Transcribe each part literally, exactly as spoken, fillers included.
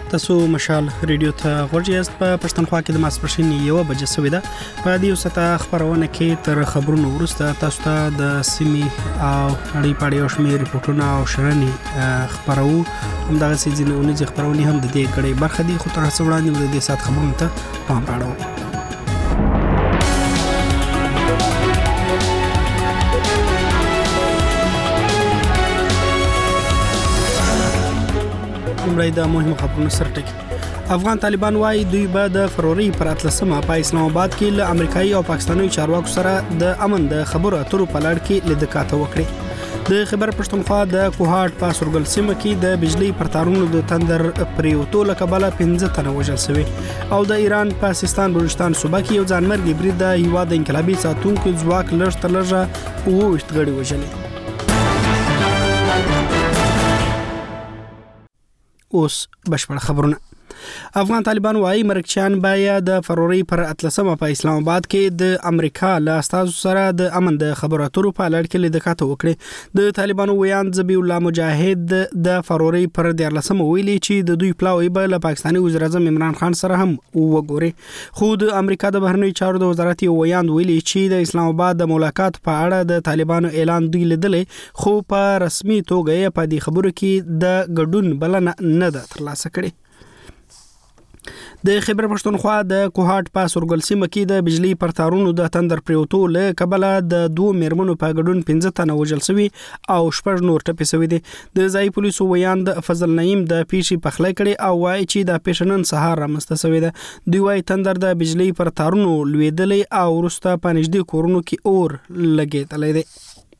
تاسو مشال ریډیو ته ورجیاست په پښتونخوا کې د ماسپښین یو بجې سوي ده. په دې وسته خبرونه کې تر خبرونو وروسته تاسو ته د سیمې او نړۍ په اړه یو شمېر ریپورتونه او شرنې خبرو همدغه سيزونه ځې خبرونه هم د دې کړي برخه دي. خو تر څو وړاندې د دې سات خبرونه ته پام راوړو. لومړی د مهمو خبرونو سرټکی. افغان طالبان وايي دوی به د فروری پر اتلسمه په اسلام آباد کې له امریکایي او پاکستاني چارواکو سره د امن د خبرو اترو په لړ کې لیدکاته وکړي. د خبر پښتونخوا د کوهاټ په سورګل سیمه کې د بجلی پر تارونو د تندر پریوتو لکباله پنځه تنه وژل شوی او د ایران په سیستان بلوچستان صوبه کې یو ځانمرګي برید د هیواد انقلابي ساتونکو ځواک لږ تر لږه اووه غړي وژلي. اوس بشپړ خبرونه. افغان طالبان وايي مرکچیان باید د فروری پر اتلسمه په اسلام آباد کې د امریکا له استازو سره د امن د خبرو اترو په لړ کې لیدکاته وکړي. د طالبانو ویان ذبیح الله مجاهد د فروری پر دیارلسمه ویلي چې د دوی پلاوی به له پاکستاني وزیر اعظم عمران خان سره هم وګوري. خو د امریکا د بهرنی چارو د وزارت ویان ویلي چې د اسلام آباد د ملاقات په اړه د طالبانو اعلان دوی لیدلې خو په رسمي توګه په دې خبرو کې د ګډون بلنه نه ده ترلاسه کړې. د خبر پښتونخوا د کوهاټ په سورګل سیمه کې د بجلی پر تارونو د تندر پریوتو له کبله د دوه میرمنو په ګډون پنځه تنه وژل شوي او شپږ نور ټپي شوي دي. د ځای پولیسو ویان د فضل نعیم د پیښې پخلی کړي او وايي چې د پیښنن سهار رامسته شوی ده. دوی وايي تندر د بجلی پر تارونو لویدلې او وروسته په نږدې کورونو کې اور لګېدلی دی.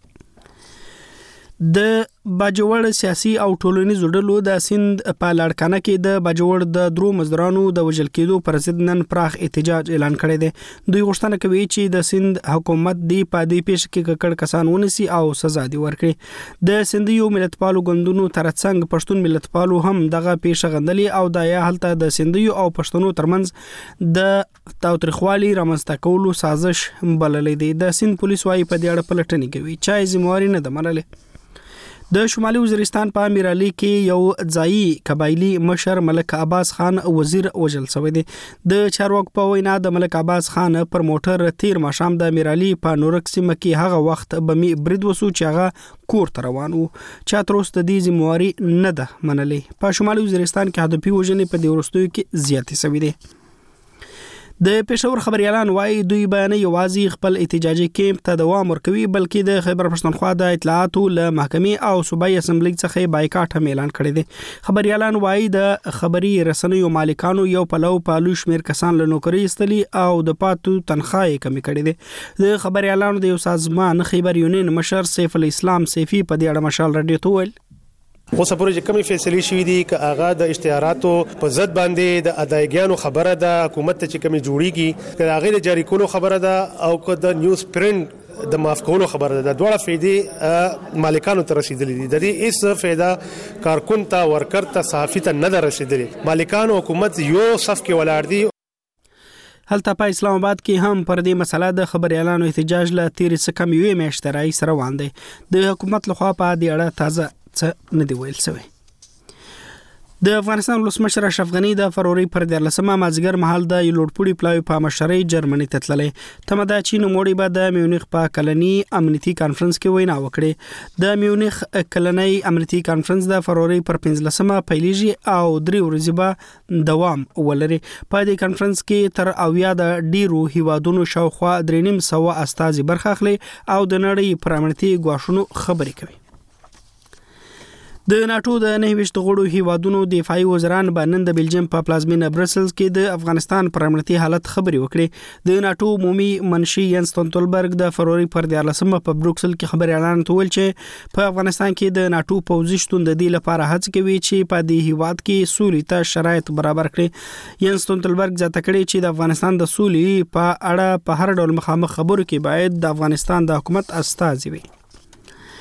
د باجوړ سیاسي او ټولنیزو ډلو د سند په لړکانه کې د باجوړ د درو مزدورانو د وژل کېدو پر ضد نن پراخ احتجاج اعلان کړی دی. دوی غوښتنه کوي چې د سند حکومت دی په دې پیښه کې ککړ کسان ونیسي او سزا دی ورکړي. د سندیو ملتپالو ګوندونو ترڅنګ پښتون ملتپالو هم دغه پیښه غندلي او د یا هلته د سندیو او پښتنو ترمنځ د تاوتریخوالي رامنځته کولو سازش بللې دی. د سند پولیس وايي په دې اړه پلټنې کوي چې ذمہواري نه ده منلې. د شمالي وزیرستان په میرالي کې یو ځایي قبایلی مشر ملک عباس خان وزیر وژل شوی دی. د چارواکو په وینا د ملک عباس خان پر موټر تیر ماښام د میرالي په نورک سیمه کې هغه وخت بمي برید وسو چې هغه کور ته روان وو. چا تر اوسه د دې ذمہواري نه ده منلې. په شمالي وزیرستان کې هدفي وژنې په دې وروستیو کې زیاتې شوې دي. د پېښور خبريالان وايي دوی بیان یوازې خپل احتجاجي کیمپ ته دوام ورکوي بلکې د خیبر پښتونخوا د اطلاعاتو له محکمې او صوبایي اسمبلی څخه بایکاټ هم اعلان کړی دی. خبريالان وايي د خبري رسنیو مالکانو یو پلو پالو شمیر کسان له نوکری استلي او د پاتو تنخواه کمی کړی دی. د خبريالانو د یو سازمان خیبر یونین مشر سیف الاسلام سیفي په دې اړه مشال رادیو ته ویل اوس پورې چې کومې فیصلې شوې دي ک هغه د اشتهاراتو په ضد باندې د ادایګانو خبره ده حکومت ته چې کومې جوړیږي ک هغه د جاری کولو خبره ده او ک د نیوز پرنٹ د معاف کولو خبره ده. دوه فائدې مالکانو ته رسیدلې دي. د دې هیڅ فائدہ کارکون ته ورکر ته صحافي ته نه رسیدلې. مالکانو حکومت یو صف کې ولاړ دي. هلته په اسلام آباد کې هم پر دې مسله د خبريالانو احتجاج له تیر څخه کم یوې میاشتې راهیسې روان دی. د حکومت لخوا په دې اړه تازه څه نه دی ویل شوی. د افغانستان ولسمشر اشرف غنی د فروری پر دیارلسمه مازیګر مهال د لوړپوړي پلاوی په مشرۍ جرمني ته تللی. تمه ده چې نوموړي به د میونخ په کلني امنیتي کانفرنس کې وینا وکړي. د میونخ کلني امنیتي کانفرنس د فروری پر پنځلسمه پیلیږي او درې ورځې به دوام ولري. په دې کانفرنس کې تر اویا د ډیرو هیوادونو شاوخوا درې نیم سوه استازي برخه اخلي او د نړۍ پر امنیتي ګواښونو خبرې کوي. د ناتو د نهویشت غړو هیوادونو دفاعي وزران باندې د بلجیم په پلازمینه برسلز کې د افغانستان پر امنیتي حالت خبري وکړي. د ناتو عمومي منشي ینس ستولټنبرګ د فروری پر دیارلسمه په بروکسل کې خبري اعلان کول چې په افغانستان کې د ناتو پوځي شتون د دې لپاره هڅه کوي چې په دې هیواد کې سولې ته شرایط برابر کړي. ینس ستولټنبرګ ځکه کړي چې د افغانستان د سولې په اړه په هر ډول مخامخ خبرو کې باید د افغانستان د حکومت استازي وي.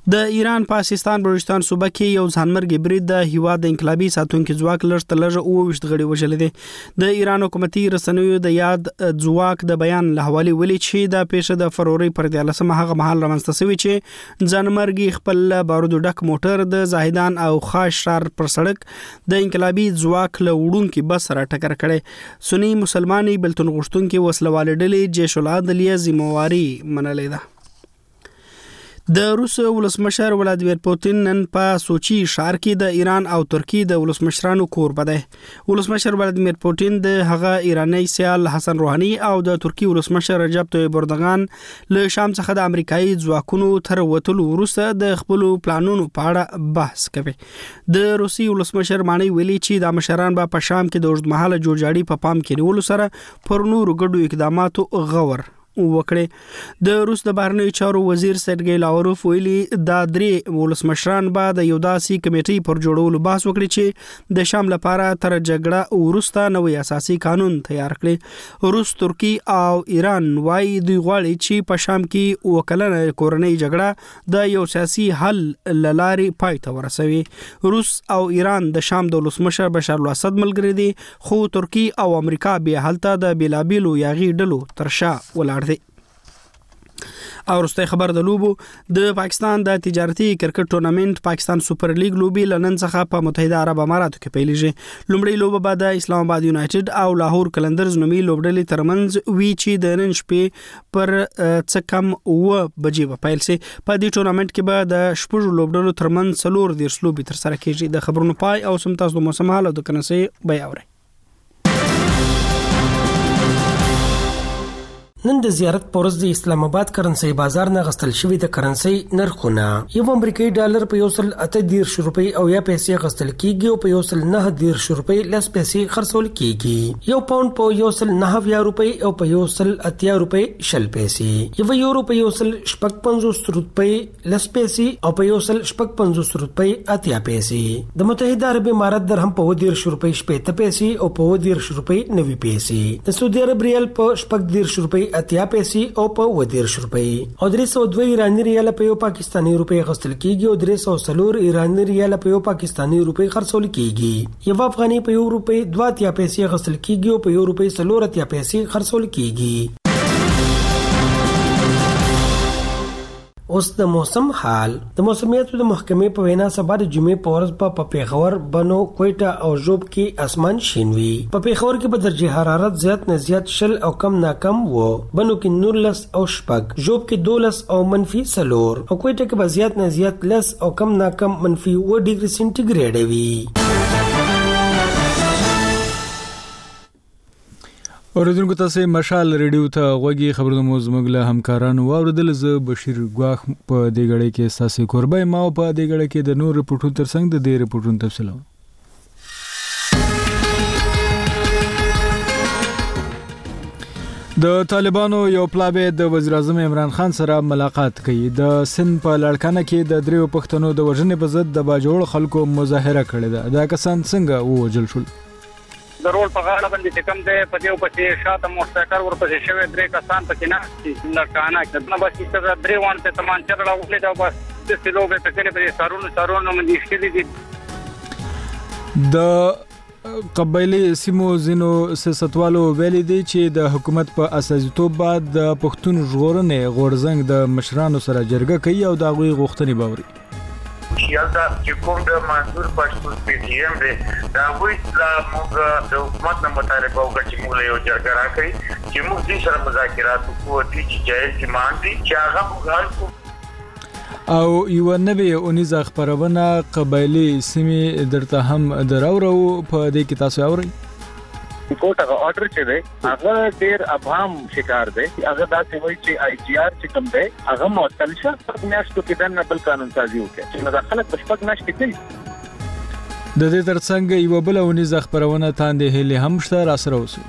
د ایران پاکستان بلوچستان صوبه کې یو ځانمرګي برید د هیواد د انقلابي ساتونکو ځواک لږ تر لږه اوه ویشت غړي وژل دي. د ایران حکومتي رسنیو د یاد ځواک د بیان له حواله ویلي چې د پیښه د فروری پر دیارلسمه هغه مهال رامنځته شوی چې ځانمرګي خپل بارودو ډک موټر د زاهدان او خاص شهر پر سړک د انقلابي ځواک له وړونکو بس سره ټکر کړي. سنی مسلمانۍ بلتون غشتونکو وسلواله ډلې جيش العدلیه ذمہواری منلې ده. د روس ولسمشر ولادیمیر پوتین نن په سوچي ښار کې د ایران او ترکیه د ولسمشرانو کوربه دی. ولسمشر ولادیمیر پوتین د هغه ایرانی سیال حسن روحاني او د ترکیه ولسمشر رجب طیب اردوغان له شام څخه د امریکایي ځواکونو تر وټلو وروسته د خپل پلانونو په اړه بحث کوي. د روسي ولسمشر مانی ویلي چې د مشران په شام کې د اوږدمهاله جوړجاړي په پام کې نیولو سره پر نورو ګډو اقداماتو غور وکړي. د روس د بهرنیو چارو وزیر سرګی لاوروف ویلي دا درې ولسمشران به د یو داسې کمیټې پر جوړولو بحث وکړي چې د شام لپاره تر جګړه وروسته نوې اساسي قانون تیار کړي. روس، ترکیه او ایران وايي دوی غواړي چې په شام کې وکلنه کورنۍ جګړه د یو سیاسي حل لارې پای ته ورسوي. روس او ایران د شام د ولسمشر بشار الاسد ملګري دي، خو ترکیه او امریکا به هلته د بیلابیلو یاغي ډلو ترشا ولاړ دي. او وروسته خبر د لوبو د پاکستان د تجارتي کرکټ ټورنمنت پاکستان سوپر لیګ لوبي لنن څخه په متحده عرب اماراتو کې پیلېږي. لومړی لوبه به د اسلام آباد یونایټډ او لاهور کلندرز نومي لوبډلې ترمنځ وی چې د نن شپې پر څه کم اوه بجې به پیل شي. په دې ټورنمنت کې به د شپږ لوبډلو ترمنځ څلور دیرش لوبې تر سره کېږي. د خبرونو پای او سم تاسو د موسم حال او د کنسي بیا اورئ. نن د زیارت پورز د اسلام آباد کرنسي بازار نه غستل شوی د کرنسي نرخونه یو امریکایي ډالر په یو سل اته دیرش روپۍ او یا پیسې غستل کیږي او په یو سل نه دیرش روپۍ لس پیسې خرڅول کیږي. یو پاوند په یو سل نه ویا روپۍ او په یو سل اتیا روپۍ شل پیسې. یو یورو په یو سل شپږ پنځوس روپۍ لس پیسې او په یو سل شپږ پنځوس روپۍ اتیا پیسې. د متحده عرب امارات درهم په دیرش روپۍ شپږ پیسې او په دیرش روپۍ نوي پیسې. د سعودي عرب ریال په شپږ دیرش روپۍ اتیا پیسې او په ودیرش روپۍ او درې سوه دوه ایرانی ریال په یو پاکستانی روپۍ غستل کیږي او درې سوه څلور ایرانی ریال په یو پاکستانی روپۍ خرڅول کیږي. یو افغاني په یو روپۍ دوه اتیا پیسې غستل کیږي او په یو روپۍ څلور اتیا پیسې خرڅول کیږي. اوس د موسم حال. د موسمیاتو د محکمې په وینا سبا د جمعې په ورځ په پیښور، بنو، کوټه او ژوب کې اسمان شین وي. په پیښور کې به درجه حرارت زیات نه زیات شل او کم نه کم وو. بنو کې نورلس او شپږ، ژوب کې دولس او منفي څلور او کوټه کې به زیات نه زیات لس او کم نه کم منفي اووه ډیګري سنټیګریډ وي. اوریدونکو تاسو مشال ریډیو ته غوږی خبرونه مو زموږ له همکارانو واوریدل. زه بشیر ګواخ په دې غړې کې اساسي قربای ما په دې غړې کې د نور رپورټونو ترڅنګ د دې رپورټونو تفصیل. د طالبانو یو پلاوی د وزیر اعظم عمران خان سره ملاقات کوي. د سند په لړکانه کې د دریو پښتنو د وژنې په ضد د باجوړ خلکو مظاهره کړې ده. دا کسان څنګه ووجل شول؟ د رول په غاړه باندې چې کوم دی په دې پسې شاته موټرسایکل ورپسې شوی درې کسان پکې ناست لړکانه کې نه بس چې درې وان ته تمانچه راوړل دا بس د سلوګه په کې په سارونو سارونو باندې شلي دي. د قبایلی سیمو زینو سیاستوالو ویلي دي چې د حکومت په اساسیتوب بعد د پښتون ژغورنې غورزنګ د مشرانو سره جرګه کوي او د هغوی غوښتنې باوري. یالدا چې کوم د منظور پښتون پی ټی ایم دی دا وایي چې موږ د حکومت نه مطالبه وکړو چې موږ له یو جرګه راکړي چې موږ دې سره مذاکرات وکړو چې جایز ډیماند دي چې هغه موږ حل کړو. او یو نوې اونیزه خبرونه قبایلی سیمې درته هم دراورو په دې کې تاسو اورئ. کوټه اورډر چې دی هغه ډیر ابهام شکار دی. هغه دا څه وایي چې آی جی آر چې کوم دی هغه معطل شه په میاشتو کې د نبل قانون سازي وکړي چې مداخلت په شپږ میاشتې کوي. د دې ترڅنګ یو بل اونیزه خبرونه تاندې هلي هم شته را سره اوسو.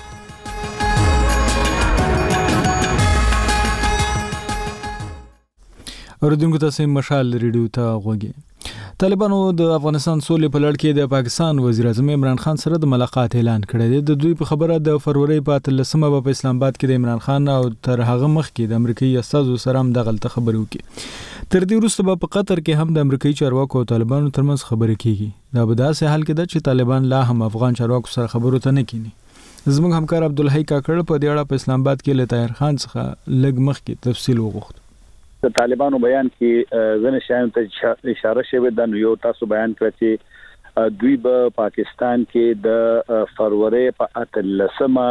اوریدونکو تاسو مشال ریډیو ته غوږی. طالبانو د افغانستان سولې په لړ کې د پاکستان وزیر اعظم عمران خان سره د ملاقات اعلان کړی دی. د دوی په خبره د فروری په اتلسمه په اسلام آباد کې د عمران خان او تر هغه مخکې د امریکایي استازو سره هم د غلطه خبرې وکړي. تر دې وروسته په قطر کې هم د امریکایي چارواکو او طالبانو ترمنځ خبرې کیږي. دا به داسې حال کې ده چې طالبان لا هم افغان چارواکو سره خبرو ته نه کینی. زموږ همکار عبدالحی کاکړ په دې اړه په اسلام آباد کې له طاهر خان څخه لږ مخکې تفصیل وغوښت. د طالبانو بیان کې ځنه شایان ته اشاره شوې ده. نو یو تاسو بیان کړی چې دوی به پاکستان کې د فروری په اتلسمه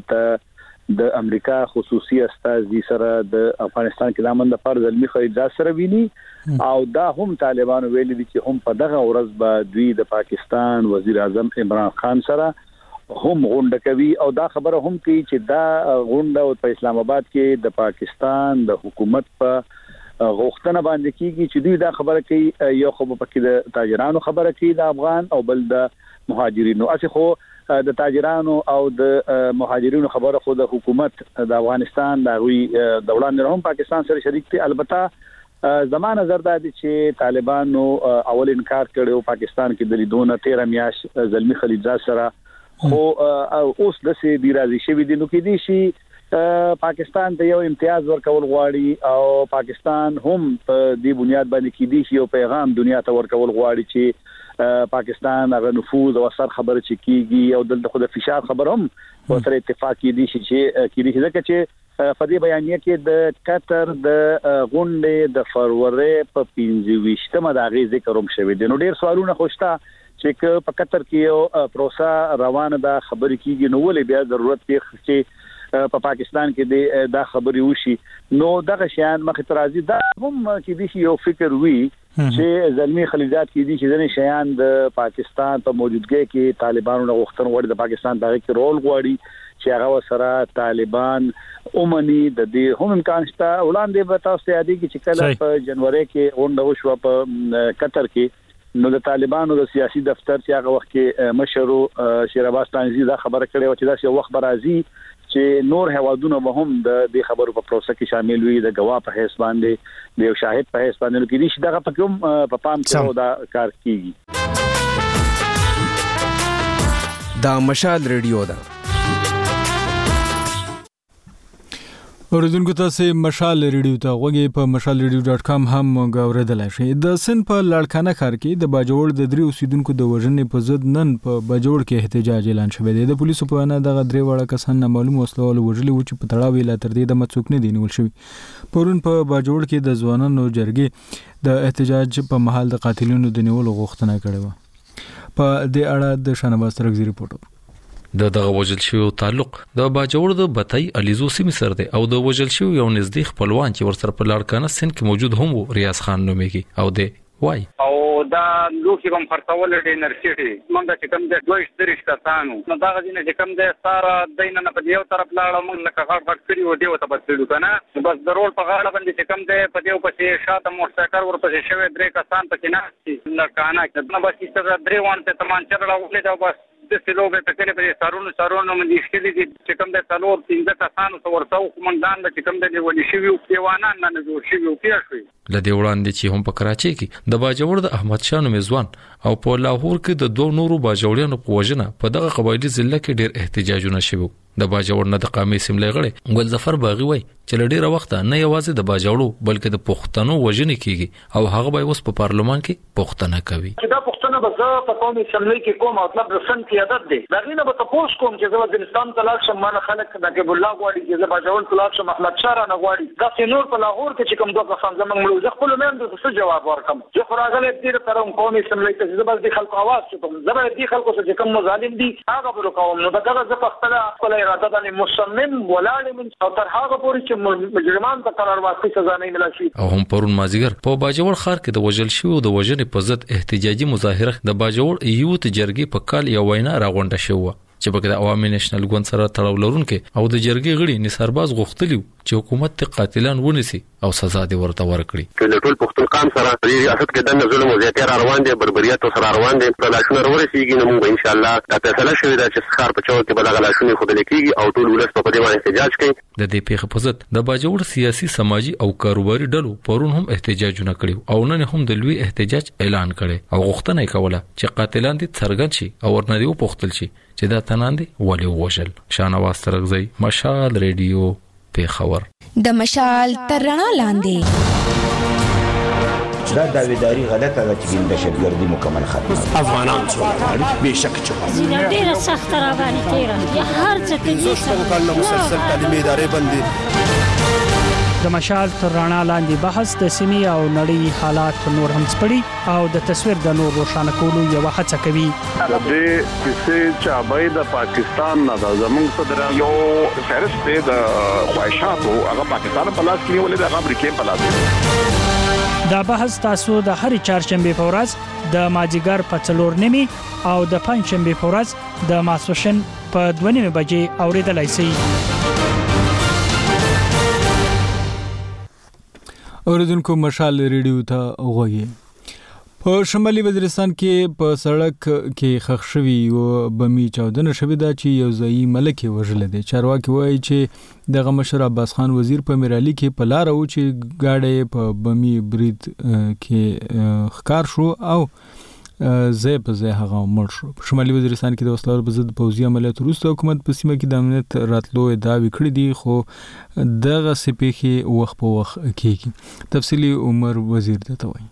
دلته د امریکا خصوصي استازي سره د افغانستان کې د امن لپاره ځلمي خریدار سره ویني او دا هم طالبانو ویلي دي چې هم په دغه ورځ به دوی د پاکستان وزیر اعظم عمران خان سره هم غونډه کوي او دا خبره هم کوي چې دا غونډه په اسلام آباد کې د پاکستان د حکومت په غوښتنه باندې کیږي چې دوی دا خبره کوي یو خو په کې د تاجرانو خبره کوي د افغان او بل د مهاجرینو. اسی خو د تاجرانو او د مهاجرینو خبره خو د حکومت د افغانستان د وی دولت نه هم پاکستان سره شریک دي. البته زمانه نظر دا دي چې طالبانو اول انکار کړو پاکستان کې د لیدونه تیرا میاش زلمی خلیلزاد سره خو اوس د سي دی راځي شوی دي. نو کې دي شي پاکستان ته یو امتیاز ورکول غواړي او پاکستان هم په دې بنیاد باندې کې دي چې یو پیغام دنیا ته ورکول غواړي چې پاکستان هغه نفوذ او اثر خبره چې کیږي او دلته خو د فشار خبر هم په تر اتفاق کې دي چې کې دي ځکه چې په دې بیانیه کې د قطر د غونډې د فروری په پنځه ویشتمه د غي ذکر هم شوی دي. نو ډیر سوالونه خوشته چې په قطر کې یو پروسه روانه ده خبرې کیږي نو ولې بیا ضرورت دی چې په پاکستان کې دا خبرې وشي. نو دغه شیان مخ اعتراضي دا هم کې دي یو فکر وی چې زلمی خلیلزاد کې دي چې ځنې شیان د پاکستان په موجودګۍ کې طالبانو غوښتنه وړي د پاکستان دغه کې رول غواړي چې هغه سره طالبان اومني د دې هم امکان شته. وړاندې به تاسو یادې کې چې کله په جنوري کې غونډه وشو په قطر کې نو د طالبانو د سیاسي دفتر چې هغه وخت کې مشرو شیر عباس تنزی دا خبره کړې و چې دا یو وخت برازي چې نور هوادونه به هم د دې خبرو په پروسه کې شامل وي د غوا په حساب باندې د یو شاهد په حساب باندې کې دي دغه په کوم په پام کې دا کار کیږي. دا مشال ریډیو ده. اوریدونکو تاسو مشال ریډیو ته غوږی په مشال ریډیو ډاټ کام هم غوړېدلای شئ. د سن په لاړکانه ښار کې د باجوړ د درې اوسیدونکو د وژنې په ضد نن په باجوړ کې احتجاج اعلان شوی دی. د پولیسو په وینا دغه درې واړه کسان نامعلوم وسلوال وژلي و چې په تړاو یې لا تر دې د مڅوک نه دی نیول شوی. پرون په باجوړ کې د ځوانانو جرګې د احتجاج په محل د قاتلینو د نیولو غوښتنه کړې و. په دې اړه د شانواز ترغزي رپورټ د دغه وجل شوی تعلق د باجوړ د بتای الیزو سیمې سره دی او د وجل شوی یو نزدیک خپلوان چې ورسره په لاړکانه سن کې موجود هم وو ریاض خان نومېږي او دی وای او دا لوکي بم خرڅول د انرژي مونږ چې کوم د دوه ستریش کسانو نو دا غوښنه چې کوم د سارا دینه په یو طرف لاړه مونږ لکه غړ غړ کړی و دی وته بسلو کنه بس ضرور په غاړه باندې چې کوم د په دیو پسې شاته موټرسایکل ورپسې شوی درې کسان پکې نه چې لکانه نو بس چې درې وانته تمان چرړه ولې دا بس د سلوګه تکلې په سارونو سارونو باندې شکلې دي چې کوم د څلور پنځه کسانو څو ورته کومندان چې کوم د ولې شوی او دیوانان نه جوړ شوی او کیږي شوی لدې وړاندې چې هم په کراچۍ کې د باجوړ د احمد شاه نومځوان او په لاهور کې د دوه نورو باجوړیانو په وژنه په دغه قبایلی ضلع کې ډېر احتجاجونه شوي. د باجوړ نه د قامي سیملې غړي ګل ظفر باغی وای چې لډیره وخت نه یوازې د باجوړو بلکې د پښتنو وژنې کیږي او هغه به اوس په پارلمان کې پښتنه کوي. دا پښتنه به زه په قومي سیملې کې کوم مطلب رسن کې عادت دی دا غینه به تاسو کوم چې زه د افغانستان طلاق شم مانه خلک د کېبل الله غواړي چې زه باجوړ طلاق شم احمد شاه نه غواړي دا څنور په لاهور کې چې کوم دوه کسان زمونږ ملو زه خپل مېند څه جواب ورکم زه خراغله دې تر قومي سیملې کې زه بس د خلکو आवाज شوم زه به دې خلکو چې کوم ظالم دي هغه به کوم نو دا زه په خپل خپل اراده باندې مصمم ولاړ من او تر هغه پورې چې مجرمان ته قرار واقعي سزا نه ملي شي. او هم پرون مازیګر په باجوړ ښار کې د وژل شوی او د وژنې په ضد احتجاجي مظاهره د باجوړ یوت جرګې په کال یو وینا راغونډه شوه چې په د عوامي نېشنل ګوند سره تړاو لرونکي او د جرګې غړي نثارباز غوښتلی چې حکومت ته قاتلان ونیسي او سزا دې ورته ورکړي. د ټول پښتون قام سره د ریاست کې د ظلم او زیاتې روان دي بربریت سره روان دي په لاشونه ورسیږي نو موږ ان شاء الله دا فیصله شوې ده چې ښار په چوک کې بل غلاشونه خودل کېږي او ټول ولس په دې باندې احتجاج کوي. د دې پیښې په ضد د باجوړ سیاسي سماجی او کاروباري ډلو پرون هم احتجاجونه کړي او نن هم د لوی احتجاج اعلان کړي او غوښتنه یې کوله چې قاتلان دې څرګند شي او ورنه دې وپوښتل شي چې دا تنان دي ولې وژل. شانواز ترغزی مشال ریډیو پیښور. د مشال تر رڼا لاندې دا داویداری غلطه ده چې دهشتګردي مکمل ختمه افغانان څو به شک چې ډیره سخت را باندې تیره یا هر څه ته څو کال مسلسل تعلیمي ادارې بندي د مشال تر رڼا لاندې بحث د سیمې او نړۍ حالات نور هم سپړي او د تصویر د نور روښانه کولو یو هڅه کوي. د دې کیسې چې د پاکستان نه د زمونږ صدر یو فهرست دی د خواهشاتو هغه پاکستان په لاس کې ولې د امریکا په لاس کې. دا بحث تاسو د هر چهارشنبه په ورځ د ماجیګر په څلور نیمه او د پنځشنبه په ورځ د ماسوشن په دوه نیمه بجې اوریدلای شئ. اوریدونکو مشال ریډیو ته وغوږی. په شمالي وزیرستان کې په سړک کې خښ شوی او بمی چاودنه شوې ده چې یو ځای ملک وژل دي. چارواکي وایي چې دغه مشر عباس خان وزیر په میرالي کې په لار او چې گاډي په بمی برید کې ښکار شو او زه په زه هغه مړ شو. په شمالي وزیرستان کې د وسلوال په ضد پوځي عملیات وروسته حکومت په سیمه کې د امنیت راتلو ادعاوې کړې دي خو دغه سپېخي وخت په وخت کېږي. تفصیلی عمر وزیر ته وایي.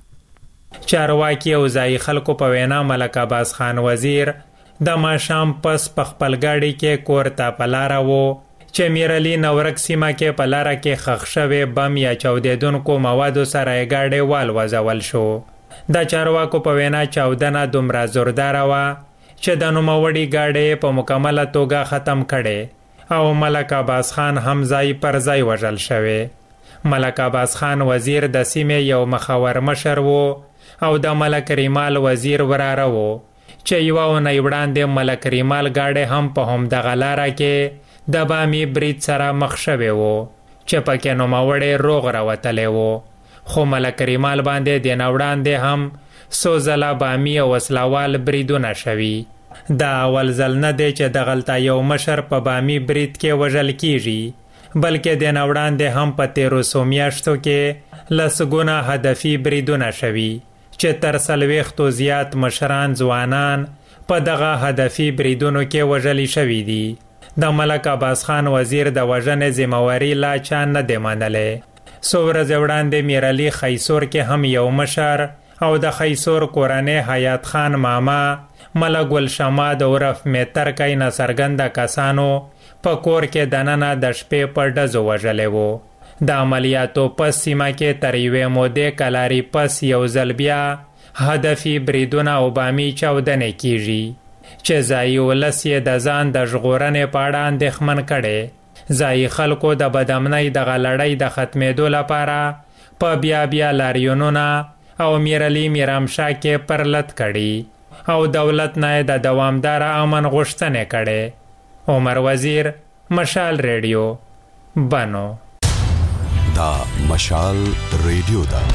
چارواکي او ځای خلکو په وینا ملک عباس خان وزیر د ماشام پس په خپل گاډي کې کور ته پلاره وو چې میرالي نورک سیمه کې پلاره کې خښ شوی بم یا چاودیدونکو موادو سره گاډي وال وځول شو. د چارواکو په وینا چاودنه دومره زوردار و چې د نوموړي گاډي په مکمله توګه ختم کړي او ملک عباس خان هم ځای پر ځای وژل شوی. ملک عباس خان وزیر د سیمې یو مخور مشر وو او د ملک ریمال وزیر وراره وو چې یو اونۍ وړاندې ملک ریمال گاډي هم په هم دغه لاره کې د بامي برید سره مخ شوی وو چې پکې نوموړي روغ راوتلی وو. خو ملک ریمال باندې د نوړاندې هم سوزلا بامی او وسلاوال بریدونه شوي. دا اول ځل نه دی چې د غلطه یو مشر په بامی برید کې وژل کیږي بلکې د نوړاندې هم په تیرو څو میاشتو کې لسګونه هدفي بریدونه شوي چې تر څلوېښتو زیات مشران ځوانان په دغه هدفي بریدونو کې وژلي شوي دي. د ملک عباس خان وزیر د وژنې ذمہواري لا چا نه دی منلی. څو ورځې وړاندې میرالي خیسور کې هم یو مشر او د خیسور کورنۍ حیات خان ماما ملک ګل شماد عرف میتر کای ناڅرګنده کسانو په کور کې دننه د شپې په ډزو وژلی وو. د عملیاتو پس سیمه کې تر یوې مودې کلاري پس یو ځل بیا هدفي بریدونه او بامي چاودنې کیږي چې ځایي ولس یې د ځان د ژغورنې په اړه اندېښمن کړی. ځایي خلکو د بدامنۍ دغه لړۍ د ختمېدو لپاره په بیا بیا لاریونونه او میرالي میرامشا کې پرلت کړي او دولت نه د دوامدار امن غوښتنې کړي. عمر وزیر، مشال ریډیو، بنو. دا مشال ریډیو دا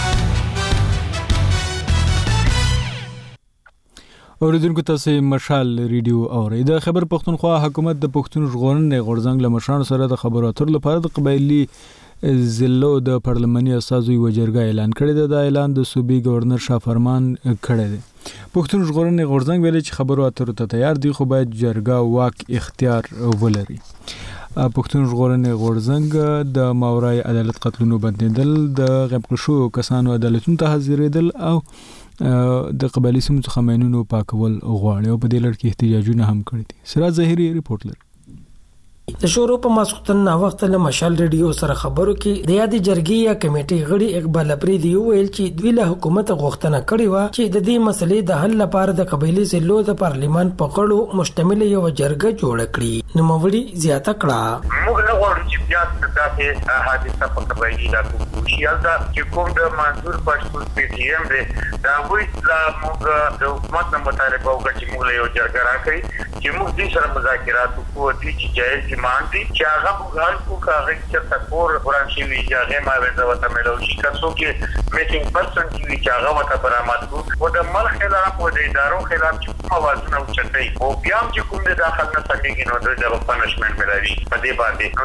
اوریدونکو تاسو مشال ریډیو اورئ. د خبر پښتونخوا حکومت د پښتون ژغورنې غورځنګ له مشرانو سره د خبرو اترو لپاره د قبایلی ضلعو د پارلماني اساسو یو جرګه اعلان کړی دی. د اعلان د صوبې گورنر شاه فرمان کړی دی. پښتون ژغورنې غورځنګ ویلي چې خبرو اترو ته تیار دي خو باید جرګه واک اختیار ولري. پښتون ژغورنې غورځنګ د ماورای عدالت قتلونو بندیدل، د غیب کړو شوو کسانو عدالتونو ته حاضرېدل او د قبایلی سیمو څخه ماینونو پاکول غواړي او په دې لړ کې احتجاجونه هم کړي دي. سراج ظاهري ریپورت لري. د شورو په ماسختن نا وخت له مشال ریډیو سره خبرو کې د یادې جرګې یا کمیټې غړي اقبال افریدي ویل چې دوی له حکومت غوښتنه کړې و چې د دې مسلې د حل لپاره د قبایلی ضلعو د پارلیمان په غړو مشتمل یو جرګه جوړ کړي. نو موري زیاته کړه موږ نه غواړو چې بیا دغه حادثه په قبایلی راځي. یالدا چې کوم د منظور پښتون پی ټی ایم دی دا وایي چې موږ د حکومت نه مطالبه وکړو چې موږ یو جرګه راکړي چې موږ دې سره مذاکرات وکړو چې جایز مانتي چې هغه وګال کو کاغذ چې تکور قرآن شي وی هغه ما وځه وته ملوشي کڅو کې میټینګ پرسن کی چې هغه وته برآمد کو او د مل خلاف او د ادارو خلاف چې اوازونه اوچتای او بیا چې کوم د داخل نه څنګه نو د پنشمنت ملایي په دې باندې نو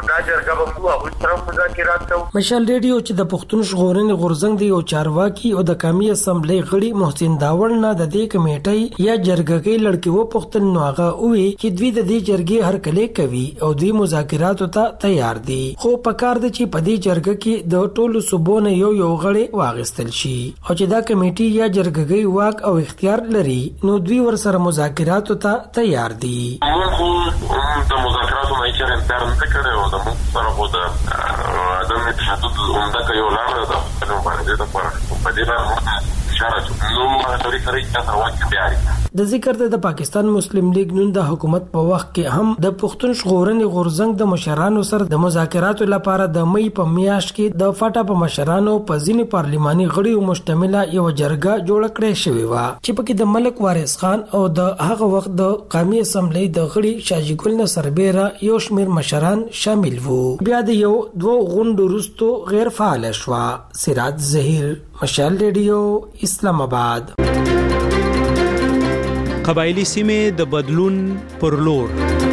دا جرګه به کوه او سره مذاکرات کوو. مشال ریډیو چې د پښتون ژغورنې غورځنګ دی او چارواکي او د قومي اسمبلی غړي محسن داوړ نه د دې کمیټې یا جرګه لړکی و پښتون نو هغه وی چې دوی د دې جرګې هر کله کوي او دوی مذاکراتو ته تیار دي، خو پکار د چې په دې جرګه کې د ټولو صوبونو یو یو غړي واغستل شي او چې دا کمیټې یا جرګه واک او اختیار لري نو دوی ورسره مذاکراتو ته تیار دي. موږ د مذاکراتو نه چې انترن څخه او د موږ سره په د د تشدد عمده یو لار ده نو باندې د پر په دې باندې شرط نو مهاري سره تاسو واکه بیاري د ذکر د پاکستان مسلم لیگ نن د حکومت په وخت کې هم د پښتون ژغورنې غورځنګ د مشرانو سره د مذاکراتو لپاره د مې په میاشت کې د فاټا په مشرانو په ځینې پارلماني غړیو مشتمله یو جرګه جوړ کړې شوې و چې پکې د ملک وارث خان او د هغه وخت د قومي اسمبلی د غړي شاجي ګل نصر بیره یو شمیر مشران شامل وو. بیا د یو دوه غونډو وروسته غیر فعال شو. سراج ظهیر، مشال ریډیو، اسلام آباد. قبایلی سیمې د بدلون پر لور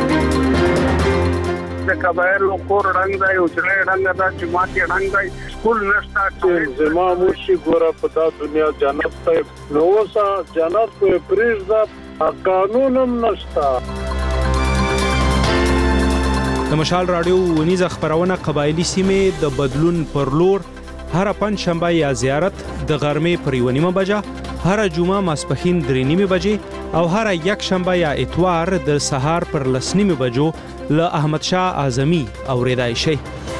د قبایلو کور رنګ دی او چې رنګ دا چې ماته رنګ دی سکول نشته چې زما مرشي ګوره په دا دنیا جنت ته نو وسه جنت په پریز دا قانونم نشته. د مشال رادیو ونیزه خبرونه قبایلی سیمې د بدلون پر لور هر پنځ شنبه یا زیارت د غرمې پر یو نیمه بجه، هر جمعه ماسپښین درې نیمه بجې او هر یک شنبه یا اتوار د سهار پر لس نیمه بجو له احمد شاه اعظمي اوریدای شي.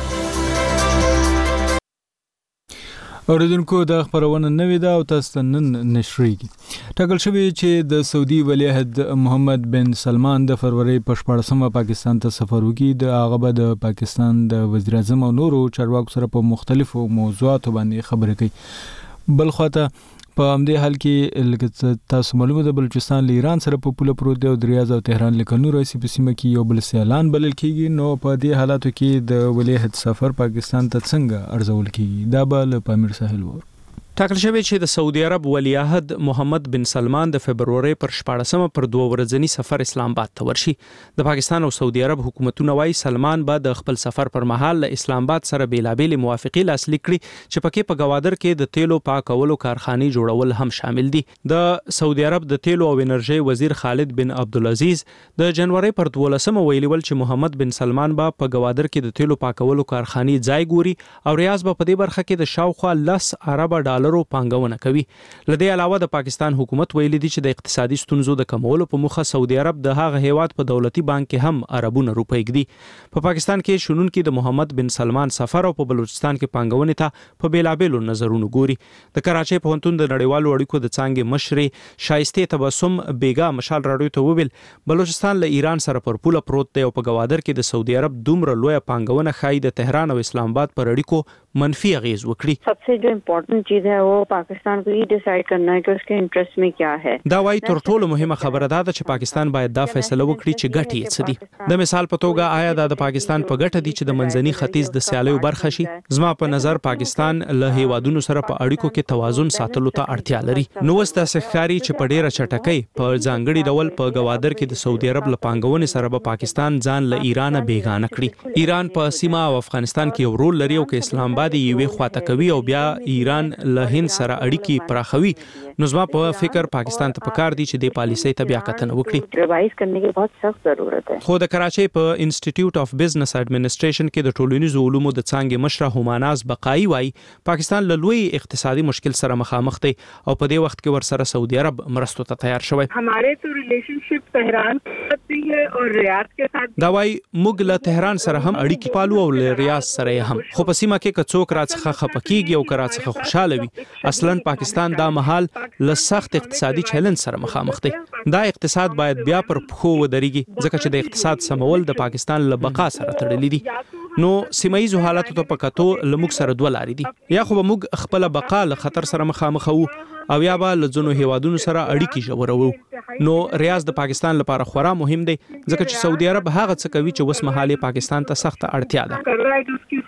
اوریدونکو د خبرونه نوې ده او تاسو نن نشریږي. ټاکل شوی چې د سعودي ولیعهد محمد بن سلمان د فروری په شپاړسمه پاکستان ته سفر وکړي. د هغه د پاکستان د وزیر اعظم او نورو چارواکو سره په مختلفو موضوعاتو باندې خبرې کوي. بل خواته په همدې حال کې لکه تاسو معلومه ده بلوچستان له ایران سره په پوله پروت دی او د ریاض او تهران له کلونو راځي په سیمه کې یو بل سیلان بلل کېږي. نو په دې حالاتو کې د ولیعهد سفر پاکستان ته څنګه ارزول کېږي دا به له پامیر ساحل وور. ټاکل شوی چې د سعودي عرب ولیعهد محمد بن سلمان د فبرवरी پر شپاړسمه پر دوه ورځنی سفر اسلام آباد ته ورشي. د پاکستان او سعودي عرب حکومتونه وايي سلمان به د خپل سفر پر مهال له اسلام آباد سره بیلابېل موافقې لاسلیک کړي چې پکې په گوادر کې د تیلو پاکولو کارخانې جوړول هم شامل دي. د سعودي عرب د تیلو او انرژي وزیر خالد بن عبدالعزيز د جنوري پر دولسمه ویلي ول چې محمد بن سلمان به په گوادر کې د تیلو پاکولو کارخانې ځای ګوري او ریاض به په دې برخه کې د شاوخوا لس ارب ډالر پانګونه کوي. لدې علاوه د پاکستان حکومت ویلي دی چې د اقتصادي ستونزو د کمولو په موخه سعودي عرب د هغه هیواد په دولتي بانک کې هم اربونه روپۍ ږدي. په پاکستان کې شونونکو د محمد بن سلمان سفر او په بلوچستان کې پانګونې ته په بیلابېلو نظرونو ګوري. د کراچۍ پوهنتون د نړیوالو اړیکو د څانګې مشرې شایسته تبسم بیگا مشال راډیو ته وویل بلوچستان له ایران سره پر پوله پروت دی او په گوادر کې د سعودي عرب دومره لوی پانګونه خای د تهران او اسلام آباد پر اړیکو منفی اغیز وکړي. सबसे जो इम्पोर्टेंट चीज है वो पाकिस्तान को ही डिसाइड करना है कि उसके इंटरेस्ट में क्या है. دا وايي تر ټولو مهمه خبره ده چې پاکستان باید دا فیصله وکړي چې ګټي یې څه دي. د مثال په توګه آیا دا د پاکستان په ګټه دي چې د منځني ختیځ د سیالیو برخه شي؟ زما په نظر پاکستان له هیوادونو سره په اړیکو کې توازن ساتلو ته اړتیا لري. نو وسته سخکاری چې په ډیره چټکۍ په ځانګړي ډول په گوادر کې د سعودي عرب له پانګونې سره به پاکستان ځان له ایران بیگانه کړي. ایران په سیمه او افغانستان کې یو رول لري او کې اسلام آباد یې خواته کوي او بیا ایران له هند سره اړیکې پراخوي. نو زما په فکر پاکستان ته پکار دی چې د پالیسۍ ته بیا کتنه وکړي. ریوایز کرنے کی بہت سخت ضرورت ہے. خو د کراچۍ په انسټیټیوټ اف بزنس اډمنسټریشن کې د ټولنیزو علومو د څانګې مشره هماناز بقایي وايي پاکستان له لوی اقتصادي مشکل سره مخامخ دی او په دې وخت کې ورسره سعودي عرب مرستو ته تیار شوی. हमारे तो रिलेशनशिप تهران سره ہے اور ریاض کے ساتھ دا وايي موږ له تهران سره هم اړیکې پالو او له ریاض سره هم. خو په سیمه کې کڅوک راڅخه خپکیږي او کرا څخه خوشاله وي. اصلا پاکستان دا محل له سخت اقتصادي چیلنج سره مخامخ دی. دا اقتصاد باید بیا پر پخو ودرېږي ځکه چې د اقتصاد سمول د پاکستان له بقا سره تړلې دي. نو سیمایي حالاتو ته پکاتو لموږ سره دوه لارې دي. یا خو موږ خپل بقا له خطر سره مخامخ وو او یا به له ځینو هیوادونو سره اړیکې جوړوو. نو ریاض د پاکستان لپاره خورا مهم دی ځکه چې سعودي عرب هغه څه کوي چې اوس مهاله پاکستان ته سخت اړتیا ده.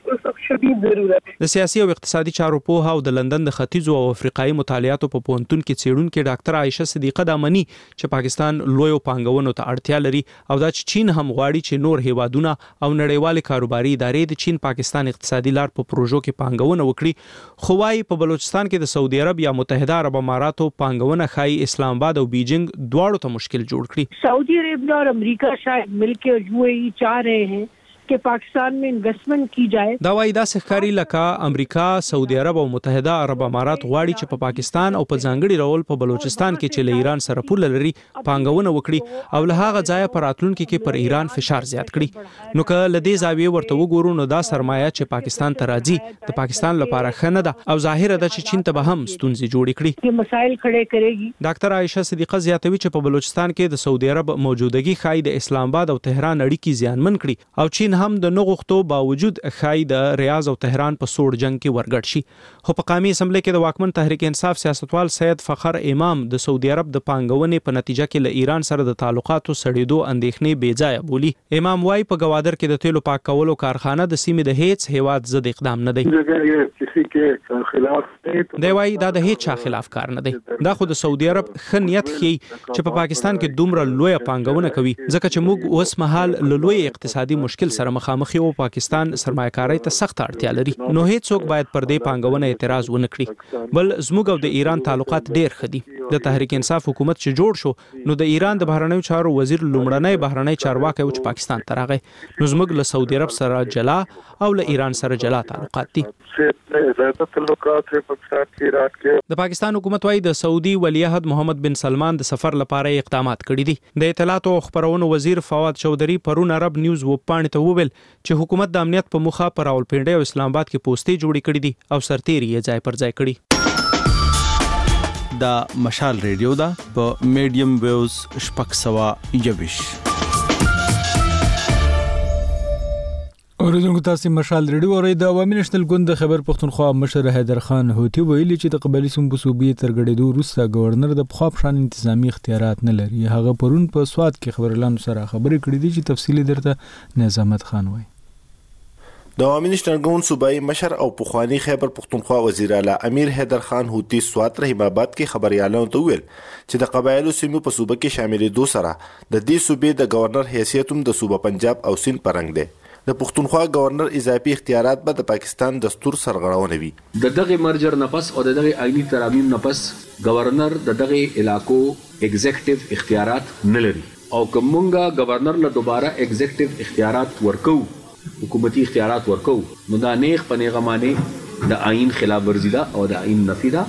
شدید ضرورت د سیاسي او اقتصادي چارو په او د لندن د ختیځو او افریقایي مطالعاتو په پونتون کې څېړونکو ډاکټر عائشه صدیقه د منی چې پاکستان لوی پانګونو ته اړتیا لري او دا چې چین هم غواړي چې نور هیوادونه او نړیوال کاروباري ادارې د چین پاکستان اقتصادي لار په پروژو کې پانګونه وکړي خو وايي په بلوچستان کې د سعودي عرب یا متحده عرب اماراتو پانګونه خای اسلام آباد او بیجینګ دواړو ته مشکل جوړ کړي. सऊदी अरेबिया और अमेरिका शायद मिलकर यूएई चाह रहे हैं कि पाकिस्तान में इन्वेस्टमेंट की जाए. دا وايي دا ښکاری لکه امریکا، سعودي عرب او متحده عرب امارات غواړي چې په پا پاکستان او په ځانګړي ډول په بلوچستان کې چې له ایران سره پوله لري پانګونه وکړي او له هغه ځایه پر راتلونکو کې پر ایران فشار زیات کړي. نو که له دې زاویې ورته وګورو نو دا سرمایه چې پاکستان ته راځي د پاکستان لپاره ښه نه ده او ظاهره ده چې چین ته به هم ستونزې جوړې کړي. یہ مسائل کھڑے کرے گی. ډاکټر عائشه صدیقه زیاتوي چې په بلوچستان کې د سعودي عرب موجودګي خای د اسلام آباد او تهران اړیکې زیانمن کړي او چین هم د نغښتو باوجود خای د ریاض او تهران په سوړ جنگ کې ورګډ شي. خو په قومي اسمبلی کې د واکمن تحریک انصاف سیاستوال سید فخر امام د سعودي عرب د پانګونې په نتیجه کې له ایران سره د تعلقاتو سړېدو اندېښنې بې ځایه بولی. امام وايي په گوادر کې د تیلو پاک کولو کارخانه د سیمې د هیڅ هیواد ضد اقدام نه دی. دی وايي دا د هیڅ چا خلاف کار نه دی. دا خو د سعودي عرب ښه نیت ښيي چې په پاکستان کې دومره لوی پانګونه کوي ځکه چې موږ اوس مهال له لوی اقتصادي مشکل سره مخامخ یو. پاکستان سرمایه‌کارۍ ته سخت اړتیا لري نو هیڅ څوک باید پر دې پانګونه اعتراض ونه کړي. بل زموږ او د ایران تعلقات ډېر ښه دي. د تحریک انصاف حکومت چې جوړ شو نو د ایران د بهرنیو چارو وزیر لومړنی بهرنی چارواکي چې پاکستان ته راغی. نو زموږ له سعودي عرب سره جلا او له ایران سره جلا تعلقات دي. د پاکستان حکومت وايي د سعودي ولیعهد محمد بن سلمان د سفر لپاره اقدامات کړي دي. د اطلاعات او خبرونو وزیر فواد چودھری پرون عرب نیوز وبپاڼې ته وویل چې حکومت د امنیت په مخه پر راولپنډي او اسلام آباد کې پوسټې جوړې کړې دي او سرتېري یې ځای پر ځای کړي. دا مشال ریډیو دا په میډیم ویوز شپږ سوه یوویش. اوریدونکو تاسو مشال ریډیو اورئ. د عوامي نېشنل ګوند د خیبر پښتونخوا مشر حیدر خان هوتی ویلي چې د قبایلی سیمو صوبې تر غړېدو وروسته گورنر د پخوا په شان انتظامی اختیارات نه لري. هغه پرون په سواد کې خبرلانو سره خبرې کړې دي چې تفصیلی درته نظامت خان وایي. د عوامي نېشنل ګوند صوبایي مشر او پخوانی خیبر پښتونخوا وزیر اعلی امیر حیدر خان هوتی سواد رحیم آباد کې خبريالانو ته ویل چې د قبایلو سیمو په صوبه کې شاملېدو سره د دې صوبې د گورنر حیثیت هم د صوبه پنجاب او سند پرنګ دی. د پښتونخوا گورنر اضافي اختیارات به د پاکستان دستور سرغړونه وي. د دغه مرجر نفس او د دغه آئینی ترامیم نفس گورنر د دغه علاقو ایگزیکټیو اختیارات نه لري او کومګه گورنر له دوباره ایگزیکټیو اختیارات ورکو حکومتي اختیارات ورکو نو دا نیغ پنیغه معنی د آئین خلاف ورزي ده او د آئین نفي ده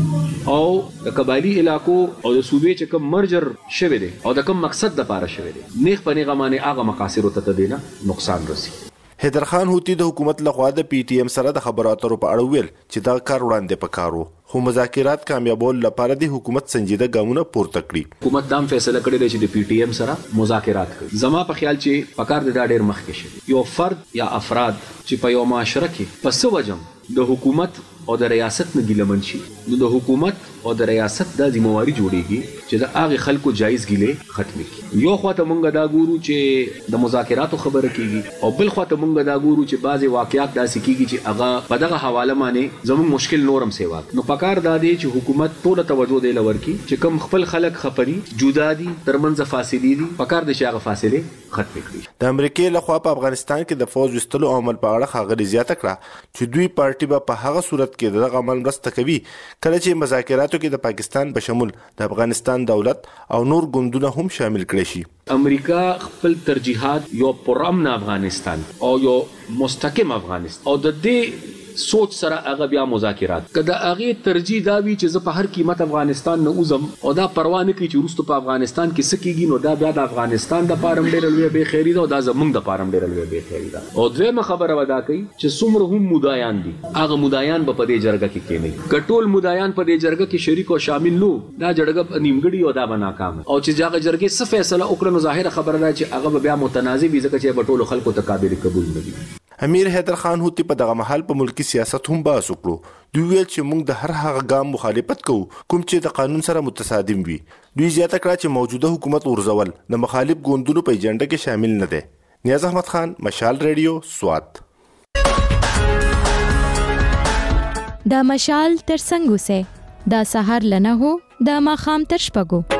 او د قبایلی علاقو او د صوبې چې کوم مرجر شوه دي او د کوم مقصد د پاره شوه دي نیغ پنیغه معنی هغه مقاصد ته دینه نقصان رسي. حیدر خان هوتی د حکومت لخوا د پی ټی ایم سره د خبرو اترو په اړه ویل چې دا کار وړاندې پکارو خو مذاکرات کامیابول لپاره د حکومت سنجیده ګامونه پورته کړي. حکومت دام فیصله کړی دی چې د پی ټی ایم سره مذاکرات کوي. زما په خیال چې پکار د دا ډېر مخکې شي یو فرد یا افراد چې په یو معاشره کې پس وجم د حکومت او د ریاست نه ګیلمن شي نو د حکومت او د ریاست د ذمہواری جوړیږي چې د هغه خلکو جایز ګیله ختم کړي. یو خواته مونږ دا ګورو چې د مذاکراتو خبره کیږي او بل خواته مونږ دا ګورو چې بعضي واقعیات داسې کیږي چې هغه په دغه حواله باندې زموږ مشکل نورم سیوا. نو پکار دا دی چې حکومت ټول توجه دی لور کی چې کم خپل خلک خپري جدا دي ترمنځ فاصله دي پکار دي چې هغه فاصله ختم کړي. د امریکای لخوا په افغانستان کې د فوج وستلو عمل په اړه خبري زیاته کړه چې دوی پارټي په هغه صورت کې دغه عمل مرسته کوي کله چې مذاکراتو کې د پاکستان په شمول د افغانستان دولت او نور ګوندونه هم شامل کړي شي. امریکا خپل ترجیحات یو پرامن افغانستان او یو مستقیم افغانستان او د دې سوچ سره هغه بیا مذاکرات کله هغه ترجیح دا وی چې زه په هر قیمت افغانستان نه اوزم او دا پروا نه کوي چې وروسته په افغانستان کې سکیږي نو دا بیا د افغانستان د پارم ډیر لوی به خیری دا او دا زمونږ د پارم ډیر لوی به خیری دا او دویمه خبره ودا کوي چې څومره هم مدایان دي هغه مدایان په دې جرګه کې کېنی کټول مدایان په دې جرګه کې شریک او شامل نو دا جرګه نیمګړی او دا بناکام او چې ځاګه جرګه څه فیصله وکړه نو ظاهر خبره ده چې هغه بیا متنازع وي ځکه چې په ټولو خلکو ته قابل قبول نه دي. امیر حیدر خان هوتی په دغه محل په ملکی سیاست هم باس وکړو. دوی ویل چې موږ د هر هغه ګام مخالفت کوو کوم چې د قانون سره متصادم وي. دوی زیاته کړه چې موجوده حکومت ورزول د مخالف ګوندونو په ایجنډا کې شامل نه دی. نیاز احمد خان، مشال ریډیو، سوات. د مشال تر څنګ اوسه د سحر لنه هو د ماخام تر شپږو.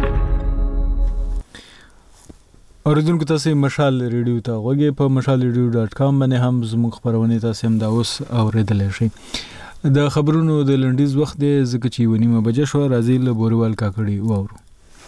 اوریدونکو تاسو مشال ریډیو ته غوږی په مشال ریډیو ډاټ کام باندې هم زموږ خبرونه تاسو هم دا اوس اوریدلای شئ. د خبرونو د لنډیز وخت دی ځکه چې ونیمه بجې شو. راځي له بوروال کاکړي واورو.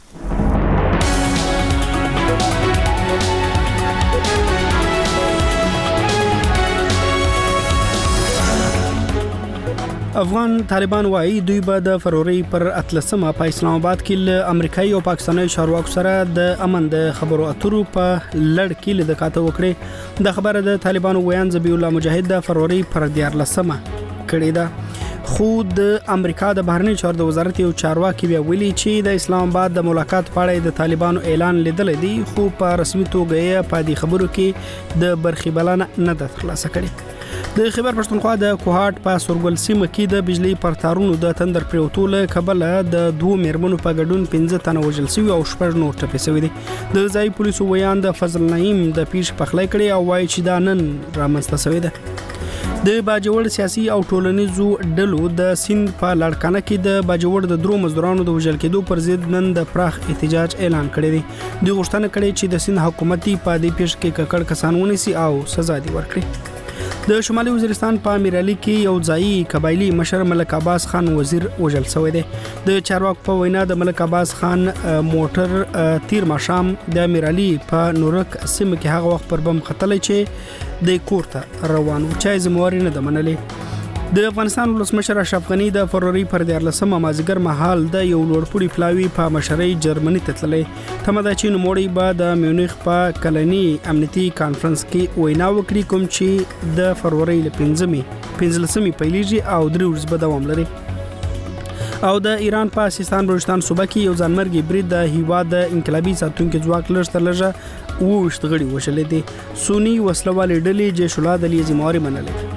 افغان طالبان وايي دوی به د فروری پر اتلسمه په اسلام آباد کې له امریکایي او پاکستاني چارواکو سره د امن د خبرو اترو په لړ کې لدکاته وکړي. د خبره د طالبانو ویان ذبیح الله مجاهد د فروری پر دیارلسمه کړي ده. خو د امریکا د بهرنی چارو د وزارت یو چارواکي بیا ویلي چې د اسلام آباد د ملاقات په اړه د طالبانو اعلان لیدل دي، خو په رسمي توګه یې په دې خبرو کې د برخي بلنه نه ده ترلاسه کړې. د خیبر پښتونخوا د کوهاټ په سورګل سیمه کې د بجلی پر تارونو د تندر پریوتول کبله د دوه میرمنو په ګډون پنځه تنه وژل شوي او شپږ نور ټپي شوي دي. د ځای پولیسو ویان د فضل نعیم د پیش پخلای کړي او وايي چې دا نن رامنځته شوی ده. د باجوړ سیاسي او ټولنیزو ډلو د سیند په لړکانه کې د باجوړ د درو مزدورانو د وژل کېدو پر ضد نن د پراخ احتجاج اعلان کړی دی. د غوښتنه کړي چې د سیند حکومتي په دې پیښ کې ککړ کسان ونیسي او سزا دي ورکړي. د شمالي وزیرستان په امیرعلی کې یو ځایي قبایلی مشر ملک عباس خان وزیر وژل شوی دی. د چارواکو په وینا د ملک عباس خان موټر تیر ماشام د امیرعلی په نورک سیمه کې هغه وخت پر بم خطلې چې د کورته روان و چې زمواري نه د منلې. د افغانستان ولسمشر اشرف غنی د فروری پر دیارلسمه مازیګر مهال د یو لوړپوړي پلاوی په مشرۍ جرمني ته تللې. تمه ده چې نوموړی به د میونخ په کلني امنیتي کانفرنس کې وینا وکړي کوم چې د فروری ل پنځمې پنځلسمې پیلېږي او درې ورځې به دوام لري. او د ایران په سیستان بلوچستان صوبه کې یو ځانمرګي برید د هیواد د انقلابي ساتونکو ځواک لږ تر لږه وشت غړي وشلې دي. سونی وسلوالې ډلې جيش العدل یې زمواري منلې.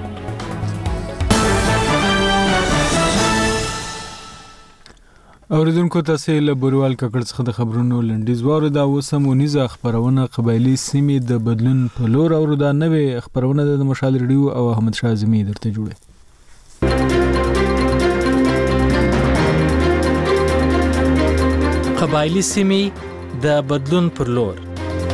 اوریدونکو تاسو له بوروال ککړ څخه د خبرونو لنډیز واره دا وسمونیزه خبرونه قبایلی سیمې د بدلون په لور او دا نوې خبرونه د مشال ریډیو او احمد شاه زمي درته جوړه. قبایلی سیمې د بدلون پر لور.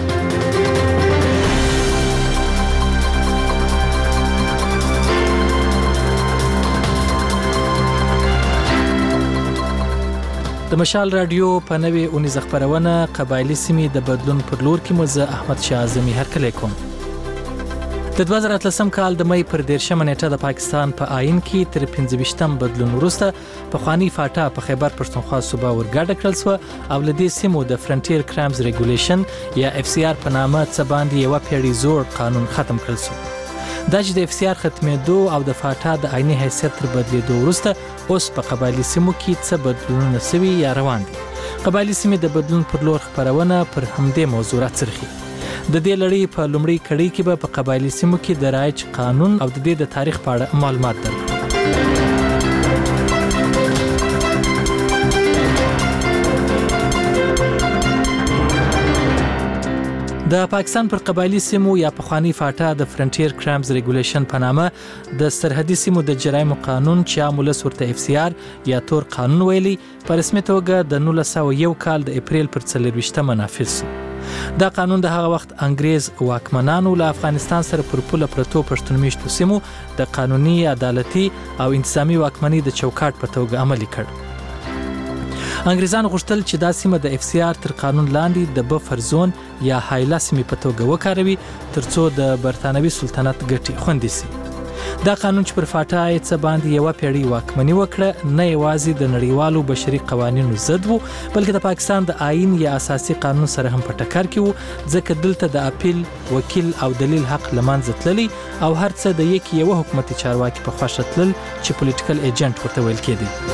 د مشال رادیو په نوې اونیز خبرونه قبایلی سیمې د بدلون پر لور کې مزه احمد شاه اعظمي هرکلی کوم. د دوه زره اتلسم کال د مې پر دیرشمه نیټه د پاکستان په پا آئین کې تر پنځه ویشتم بدلون وروسته په خواني فاټا په خیبر پښتونخوا صوبه ورګډه کړل شو او لدې سیمو د فرنټیر کرایمز ریګولیشن یا اف سی آر په نامه څه باندې یو پیړۍ زوړ قانون ختم کړل شو. دا چې د اف سی آر ختمېدو او د فاټا د آئینی حیثیت تر بدلیدو وروسته اوس په قبایلی سیمو کې څه بدلونونه شوي یا روان دي. قبایلی سیمې د بدلون پر لور خبرونه پر همدې موضوع راڅرخي. د دې لړۍ په لومړۍ کړۍ کې به په قبایلی سیمو کې د رایج قانون او د دې د تاریخ په اړه معلومات درکړو. د پاکستان پر قبایلی سیمو یا پخوانی فاټا د فرنټیر کرایمز ریګولیشن په نامه د سرحدي سیمو د جرایمو قانون چې عامله ورته اف سی آر یا تور قانون ویلي په رسمي توګه د نولس سوه یو کال د اپریل پر څلرویشتمه نافذ شو. دا قانون د هغه وخت انګریز واکمنانو له افغانستان سره پر پوله پرتو پښتون میشتو سیمو د قانوني عدالتي او انتظامی واکمنۍ د چوکاټ په توګه عملي کړ. انګریزانو غوښتل چې دا سیمه د اف سی آر تر قانون لاندې د بفر زون یا هایلا سیمې په توګه وکاروي ترڅو د برتانوي سلطنت ګټې خوندي شي. دا قانون چې پر فاټا یې څه باندې یو پیړۍ واکمني وکړه نه یوازې د نړیوالو بشري قوانینو ضد وو بلکې د پاکستان د آئین یا اساسي قانون سره هم په ټکر کې وو ځکه دلته د اپیل وکیل او دلیل حق لمانځه تللی او هر څه د یک یو حکومتي چارواکي په خوښه تلل چې پولیټیکل ایجنټ ورته ویل کېدی.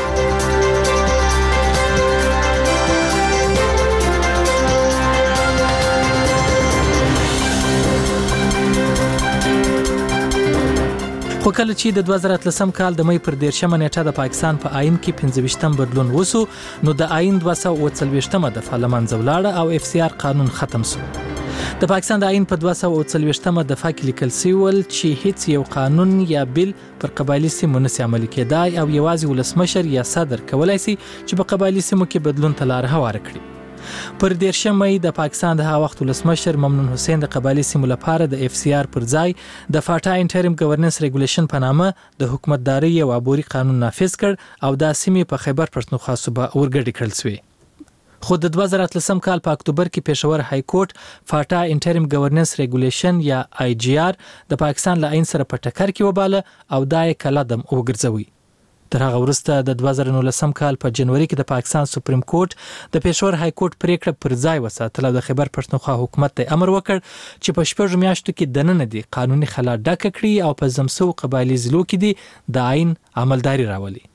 خو کله چې د دوه زره اتلسم کال د مې پر دیرشمه نیټه د پاکستان په آئین کې پنځه ویشتم بدلون وسو نو د آئین دوه سوه اووه څلوېښتمه دفعه له منځه ولاړه او اف سی آر قانون ختم شو. د پاکستان د آئین په دوه سوه او څلوېښتمه دفعه کې لیکل شوي چې هیڅ یو قانون یا بیل پر قبایلي سیمو نشي عملي کېدای او یوازې ولسمشر یا صدر کولای شي چې په قبایلي سیمو کې بدلون ته لار هواره کړي. پر دیرشم مئی د پاکستان د هغه وخت ولسمشر ممنون حسین د قبایلي سیمو لپاره د اف سی آر پر ځای د فاټا انټریم ګورننس ریګولیشن په نامه د حکومتداري یو عبوري قانون نافذ کړ او دا سیمې په خیبر پښتونخوا صوبه ورګډې کړل شوې. خو د دوه زره اتلسم کال په اکتوبر کې پېښور های کورټ فاټا انټریم ګورننس ریګولیشن یا آی جی آر د پاکستان له آئین سره په ټکر کې وباله او دا یې کلدم وګرځوي. تر هغه وروسته د دوه زره نولسم کال په جنوري کې د پاکستان سپریم کورټ د پېښور های کورټ پریکړه پر ځای وساتله او د خیبر پښتونخوا حکومت ته امر وکړ چې په شپږ میاشتو کې دننه دي قانوني خلا ډکه کړي او په زمسو قبایلي ضلعو کې دي د آئین عملداري راولي.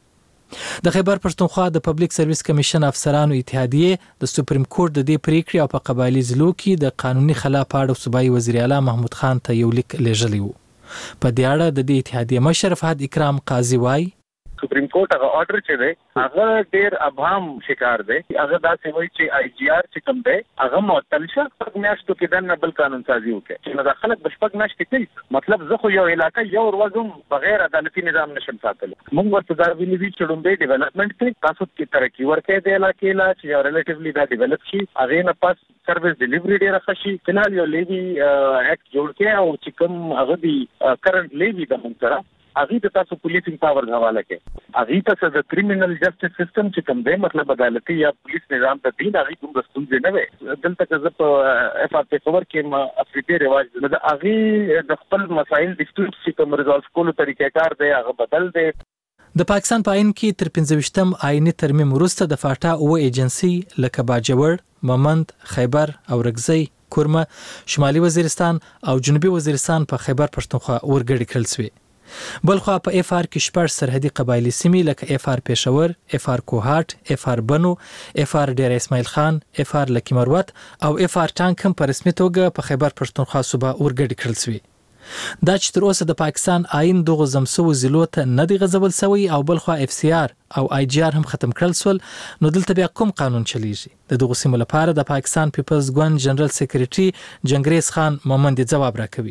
د خیبر پښتونخوا د پبلک سرویس کمیشن افسرانو اتحادیه د سپریم کورټ د دې پریکړې او په قبایلي ضلعو کې د قانوني خلا په اړه صوبایي وزیر اعلی محمود خان ته یو لیک لیږلی و. په دې اړه د دې اتحادیه مشر فهد اکرام قاضي وایي سپریم کورټ هغه آرډر چې دی هغه ډیر ابهام شکار دی. هغه داسې وایي چې آی جی آر چې کوم دی هغه معطل شه په میاشتو کې د نه بل قانون سازي وکړي چې نو خلک بشپږ میاشتې کوي. مطلب زه خو یو علاقه یو ورځم بغیر عدالتي نظام نشم ساتلی. موږ ورته دا ویلي دي چې لومړی ډیولپمنټ کې تاسو کې ترقي ورکړئ د علاقې لا چې یو ریلیټیولی دا ډیولپ شي هغې نه پس سرویس ډیلیوري ډېره ښه شي. فلحال یو لیوي اکټ جوړ کړئ او چې کوم هغه دی کرنټ لیوي د موږ سره هغه ته تاسو پولیسینګ پاور حواله کړئ. هغه ته د کریمینل جسټس سیستم چې کوم دی مطلب عدالتي یا پولیس نظام ته دین هغه کوم ستونزې نه وي. دلته چې په اف آر پی خبر کې ما افریقي رواج د هغه د خپل مسایل ډیسپیوټ چې کوم ریزالف کولو طریقې کار دی هغه بدل دی. د پاکستان په آئین کې تر پنځه ویشتم آئیني ترمیم وروسته د فاټا اوه ایجنسي لکه باجوړ، ممند، خیبر او رګزی، کورمه، شمالي وزیرستان او جنوبي وزیرستان په خیبر پښتونخوا ورګډې کړل شوې. بلخوا په اف آر کې شپږ سرحدي قبایلي سیمې لکه اف آر پېښور، اف آر کوهاټ، اف آر بنو، اف آر ډیر اسماعیل خان، اف آر لکی مروت او اف آر ټانک هم په رسمي توګه په خیبر پښتونخوا صوبه ورګډې کړل شوې. دا چې تر اوسه د پاکستان آئین دغه زمسو ضلعو ته نه دی غځول شوی او بلخوا اف سی آر او آی جی آر هم ختم کړل شول، نو دلته بیا کوم قانون چلیږي؟ د دغه سیمو لپاره د پاکستان پیپلز ګوند جنرال سیکریټري جنگریز خان مومند جواب راکوي.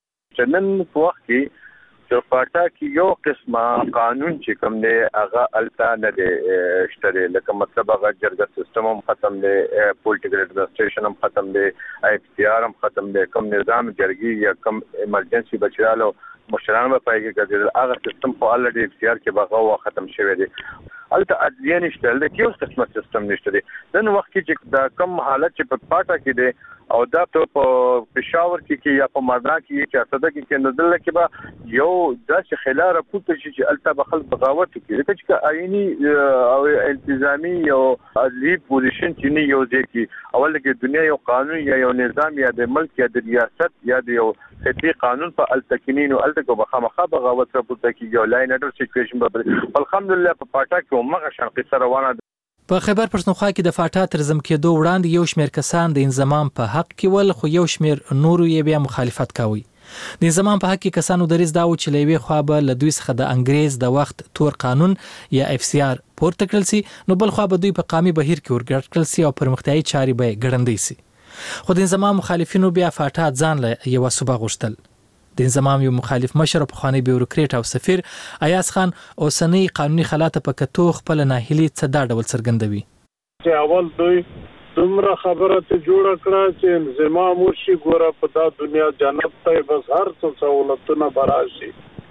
نن په وخت کې چې فاټا کې یو قسمه قانون چې کوم دی هغه التا نه دی شته، لکه مطلب هغه جرګه سیستم هم ختم دی، پولیټیکل ایڈمنسټریشن هم ختم دی، آی پی سی آر هم ختم دی، کوم نظام جرګي یا کوم ایمرجنسي بچرالو مشران په پای کې ګرځیدل هغه سیستم په الډي اف سی آر کې بغاوه ختم شوی دی. الته عدلیه نشته، د کیو قسمه سیستم نشته دی. نن وخت کې چې دا کم حالت چې په پاټا کې دی او دا په پېښور کې یا په مردان کې چې اساده کې کې نزل کې به یو داسې خلا راپورته شي چې الته به خلک بغاوت کوي چې آئینی او التزامي او عدلی پوزیشن چې نه یو ځکه اول کې دنیا یو قانون یا یو نظام یا د ملک یا د ریاست یا د یو خطي قانون په التکینین او الته به خامخا بغاوت راپورته کیږي او لاین اډر سچويشن به الحمدلله په پاټا کې عمره شان قصه روانه. په خیبر پښتونخوا کې د فاټا تر زم کېدو وړاندې یو شمېر کسان د انضمام په حق کې ول، خو یو شمېر نورو یې بیا مخالفت کوي. د انضمام په حق کې کسانو دریځ دا و چې له یوې خوا به له دوی څخه د انګریز د وخت تور قانون یا اف سی آر پورته کړل سي، نو بل خوا به دوی په قامي بهیر کې ورګډ کړل سي او پرمختیایي چارې به ګړندۍ سي. خو د انضمام مخالفینو بیا فاټا ځان له یوه صوبه غوښتل. د انضمام یو مخالف مشر په خوانی بیوروکریټ او سفیر ایاز خان اوسنی قانوني خلاته په کتو خپل ناهیلي څه دا ډول څرګندوي. چې اول دوی دومره خبره ته جوړ کړه چې انضمام وشي، ګوره په دا دنیا جنت ته بس هر څه سہولتونه براشي.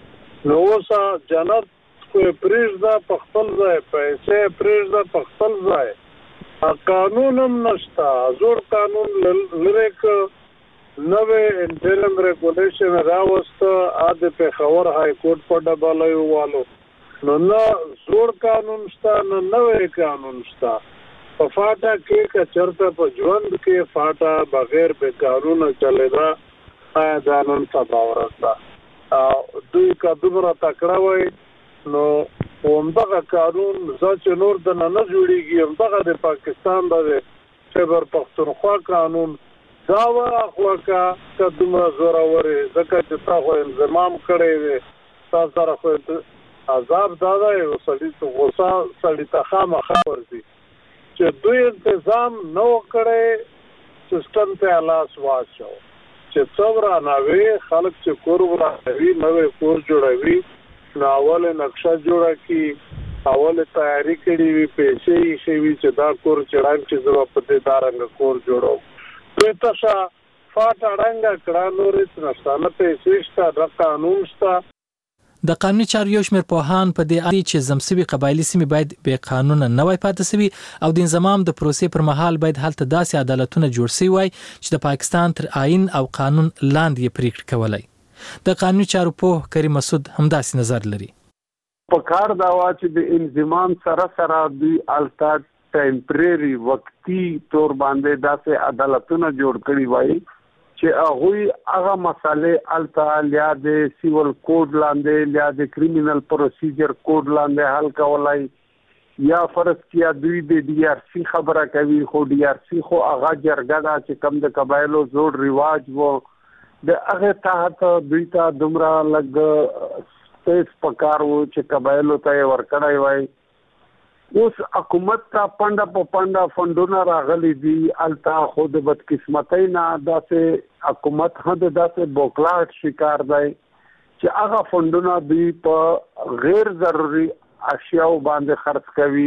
نو اوسه جنت خو پرېږده په خپل ځای، پیسې پرېږده په خپل ځای، قانون هم نشته. زوړ قانون لرې که نوې انټریم ریګولیشن راوسته ا د پېښور های کورټ په ډبله یې ووالو، نو نه زوړ قانون شته نه نوې قانون شته. په فاټا کې که چېرته په ژوند کې فاټا بغیر بې قانونه چلېده آیا دا نن سبا ورځ ده. دوی که دومره تکړه وای نو همدغه قانون زه چې نور دنه نه جوړېږي همدغه د پاکستان د خیبر پښتونخوا قانون دا واخوا که که دومره زورورې ځکه چې تا خو انضمام کړی دی، تا سره خو عذاب دا دی یو سړي غوسه سړي ته خامخا ورځي چې دوی انتظام نه و کړی سیستم ته لاس واچو چې څورا نوې خلک چې کور ورانوي نوې کور جوړوي نو اول نقشه جوړه کی اول تیاری کړي وي پیسې یې شوي چې دا کور چړان چې زما په دې دارنګ کور جوړو دوی تاسو فاټ اړنګ کړه نورې نستانه پیسې شته د قانون شته د قانوني چارو یو شمېر پوهان په دې اړه چې زمسوي قبایلی سیمې باید بې قانونه نه وای پاتې سوي او د انضمام د پروسې پر مهال باید هلته داسې عدالتونه جوړ شي وای چې د پاکستان تر آئین او قانون لاندې یې پریکړه کولای. د قانوني چارو په کریم مسعود همداسې نظر لري. په کار دا وا چې د انضمام سره سره دوی الټا ټیمپرری وقتی تور باندې داسې عدالتونه جوړ کړي وای چې هغه هغه مسالې الټا لیا د سیول کوډ لاندې لیا د کریمینل پروسیجر کوډ لاندې حل کولای یا فرض کیا دوی د ډي آر سي خبره کوي خو ډي آر سي خو هغه جرګه دا چې کم د قبایلو جوړ رواج وو د هغه تحت دوی ته دومره لګ سپیس پکار وو چې قبایلو ته ورکړای وای. اوس حکومت ته پنده په پنده فندونه راغلي دي التا خود بدقسمتۍ نه داسې حکومت هدا داسې بوکلاټ شکار دی چې هغه فندونه دوی په غیر ضروري اشیاء باندې خرڅ کوي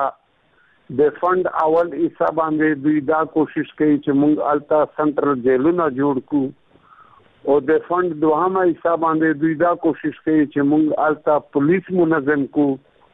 لکه د فند اول حصہ باندې دوی دا کوشش کوي چې موږ التا سنټرل جیلونه جوړ کو او د فند دوهمه حصہ باندې دوی دا کوشش کوي چې موږ التا پولیس منظم کو.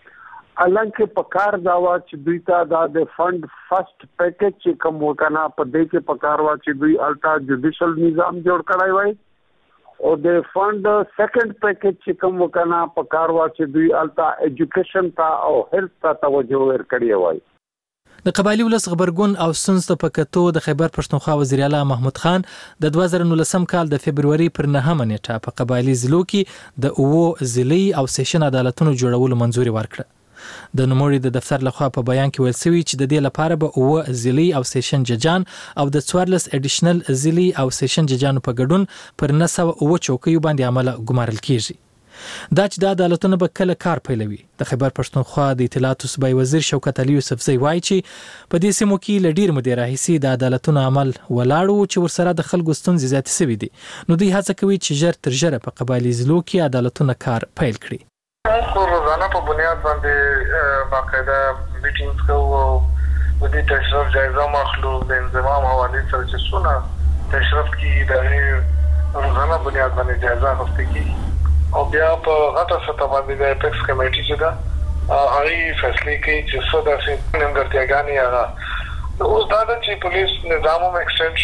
الانکه په کار دا وا چې دوی ته دا د فند فرست پیکیج چې کوم وکنا په دې کې په کار وا چې دوی الټا جوډیشل نظام جوړ کړای وای او د فند سیکنډ پیکیج چې کوم وکنا په کار وا چې دوی الټا ایجوکیشن ته او هیلث ته توجه ورکړی وای. د قبایلی ولس خبرګون او سنست په کتو د خیبر پښتونخوا وزیر اعلی محمود خان د دوه زره نولسم کال د فبرवरी پر نهمه نیټه په قبایلی ضلعو کې د اوو ضلعي او سیشن عدالتونو جوړولو منځوري ورکړه. د نوموړي د دفتر لخوا په بیان کې ویل شوی چې د دې لپاره به اوه ضلعي او سیشن ججان او د څوارلس اډیشنل ضلعي او سیشن ججانو په ګډون پر نسو اوه چوکیو باندې عمل ګمارل کیږي. دا چې د عدالتونو به کله کار پیلوي. د خیبر پښتونخوا د اطلاعاتو صوبایي وزیر شوکت علي یوسفزی وایي چې په دې سیمو کې ل ډیر مودې راهیسې د عدالتونو عمل ولاړو چې ورسره د خلکو ستونزې زیاتې شوي دي نو دوی هڅه کوي چې ژر تر ژره په قبایلی ضلعو کې عدالتونه کار پیل کړي. موږ روزانه په بنیاد باندې باقاعده میټینګز کوو او د دې تشریف جایزه مخلو د انضمام حواله سره چې څونه تشریف کی د روزانه بنیاد باندې جایزه اخیستل کیږي او بیا په غټه سطح باندې د اپیکس کمیټي چې دا هغه فیصله کوي چې څه داسې نیمګړتیاګانې هغه اوس دا چې پولیس نظام هم ایکسټند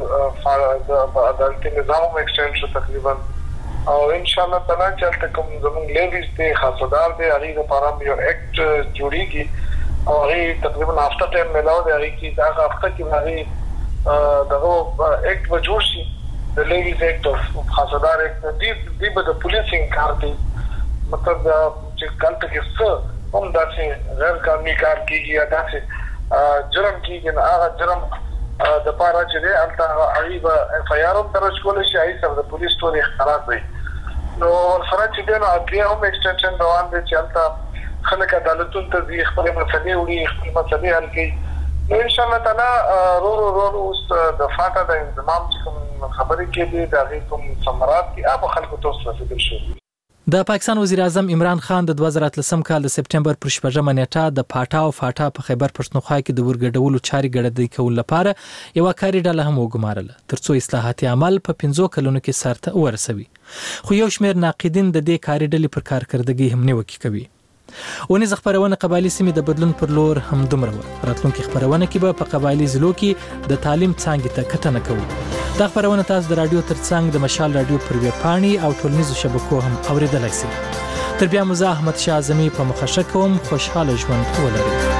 شو د عدالتي نظام هم ایکسټند شو تقریبا او ان شاء الله تعالی چې کوم زموږ لیویز ته خاصدار دی هغه لپاره یو اکټ جوړیږي او هغه تقریبا هفته ټایم ملاو دی هغه کې دا هفته کې هغه دغه اکټ به جوړ شي د لیویز اکټ او خاصدار اکټ دی دی به د پولیسینګ کار دی مطلب چې کله کې څه هم داسې غیر قانوني کار کیږي یا داسې جرم کیږي نه هغه جرم د پاره چې دی البته هغه اف آی آر هم درج کول شي هغه سره د پولیس ټول اختیارات وي نو سره چې دی نو اګیا هم ایکسټنشن روان دي چې البته خلک عدالتونو ته ځي خپل مسلې وړي خپل مسلې حل کوي نو ان شاء الله تعالی رو رو رو اوس د فاټا د انضمام چې خبرې کې دي د هغه کوم ثمرات دي هغه خلکو ته رسیدل شي. د پاکستان وزیر اعظم عمران خان د دوه زره اتلسم کال د سپټمبر پر شپږمه نیټه د پاټا او فاټا په خیبر پښتونخوا کې د ورګډولو چاري ګړندۍ کول لپاره یو کاري ډله هم وګمارله ترڅو اصلاحاتي عمل په پنځو کلونو کې سرته ورسوي خو یو شمېر ناقدین د دې کاري ډلې پر کارکردګي هم نیوکه کوي. ونیز خبرونه قبایلی سیمې د بدلون پر لور هم دومره و راتلونکي خبرونه کې به په قبایلی ضلعو کې د تعلیم څانګې ته کتنه کوو. دا خبرونه تاسو د رادیو ترڅنګ د مشال رادیو پر ویب پاڼې او ټولنیزو شبکو هم اوریدلای شئ. تر بیا مو زه احمد شاه اعظمي په مخه کوم خوشاله ژوند ولرئ.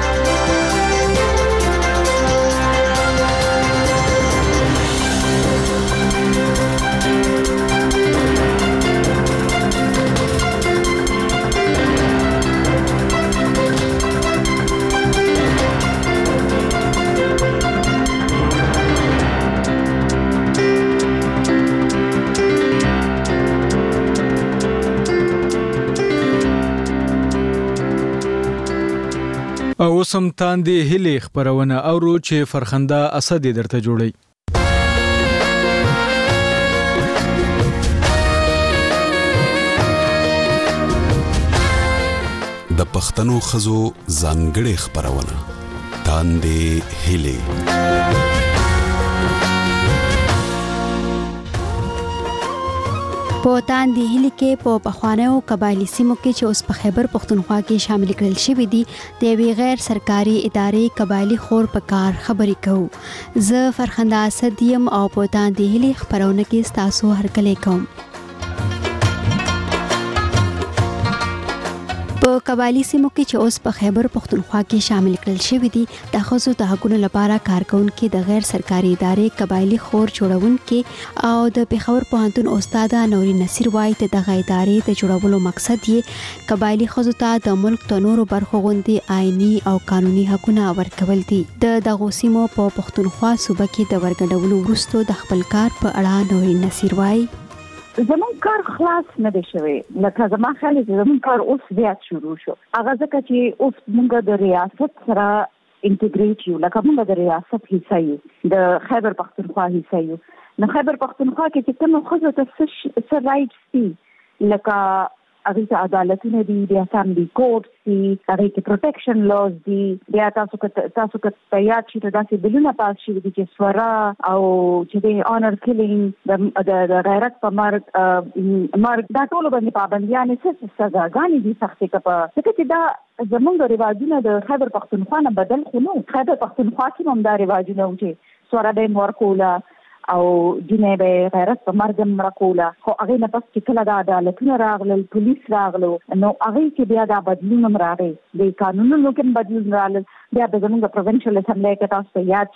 اوس اوسم تاندې هلي خبرونه اورو چې فرخنده اسد درته جوړي. د پښتنو خزو ځانګړي خبرونه تاندې هلي. په تاندې هلي کې په پخوانیو قبایلی سیمو کې چې اوس په خیبر پختونخوا کې شامل کړل شوی دي د یوې غیر سرکاري ادارې قبایلی خور په کار خبرې کوو. زه فرخنده اسد یم او په تاندې هلي خبرونه کې ستاسو هرکلی کوم. په قبایلی سیمو کې چې اوس په خیبر پختونخوا کې شامل کړل شوی دي د ښځو د حقوقو لپاره کارکونکو د غیر سرکاري ادارې قبایلی خور جوړونکو او د پیښور پوهنتون استاد نوري نصیر وایي ته د ادارې د جوړولو مقصد یې قبایلی ښځو ته د ملک د نورو برخو غوندې آئینی او قانوني حقوقونه ورکول دي. د دغو سیمو په پختونخوا صوبه کې د ورګډولو وروسته د خپل کار په اړه نوري نصیر وایي زمون کار خلاص نه دی شوی. لکه زما خیال دی زمون کار اوس زیات شروع شو. هغه ځکه چې اوس موږ د ریاست سره انټیګریټ یو، لکه موږ د ریاست حصہ یو، د خیبر پختونخوا حصہ یو. نو خیبر پختونخوا کې چې کوم ښځو ته څه رایټس دي، لکه هغه ته عدالتونه دي، بیا اسامبلی کوډ دي، هغه کې پروټیکشن لاز دي، بیا تاسو که تاسو که تیار شئ ته داسې بلونه پاس شي دي چې سوره او چې د آنر کیلینګ د غیرت په مرګ مرګ دا ټول باندې پابندیانې څه سزاګانې دي سختې کپه ځکه چې دا زمونږ رواجونه د خیبر پختونخوا نه بدل خو نو. خیبر پختونخوا کې هم دا رواجونه و چې سوره به یې ورکوله او جنې به غیرت په مرګ مړه کوله، خو هغې نه پس چې کله دا عدالتونه راغلل، پولیس راغلو، نو هغې کې بیا دا بدلون هم راغی، د قانونونو کې هم بدلون راغلل. بیا به زموږ پروینشل اسمبلی کې تاسو ته یاد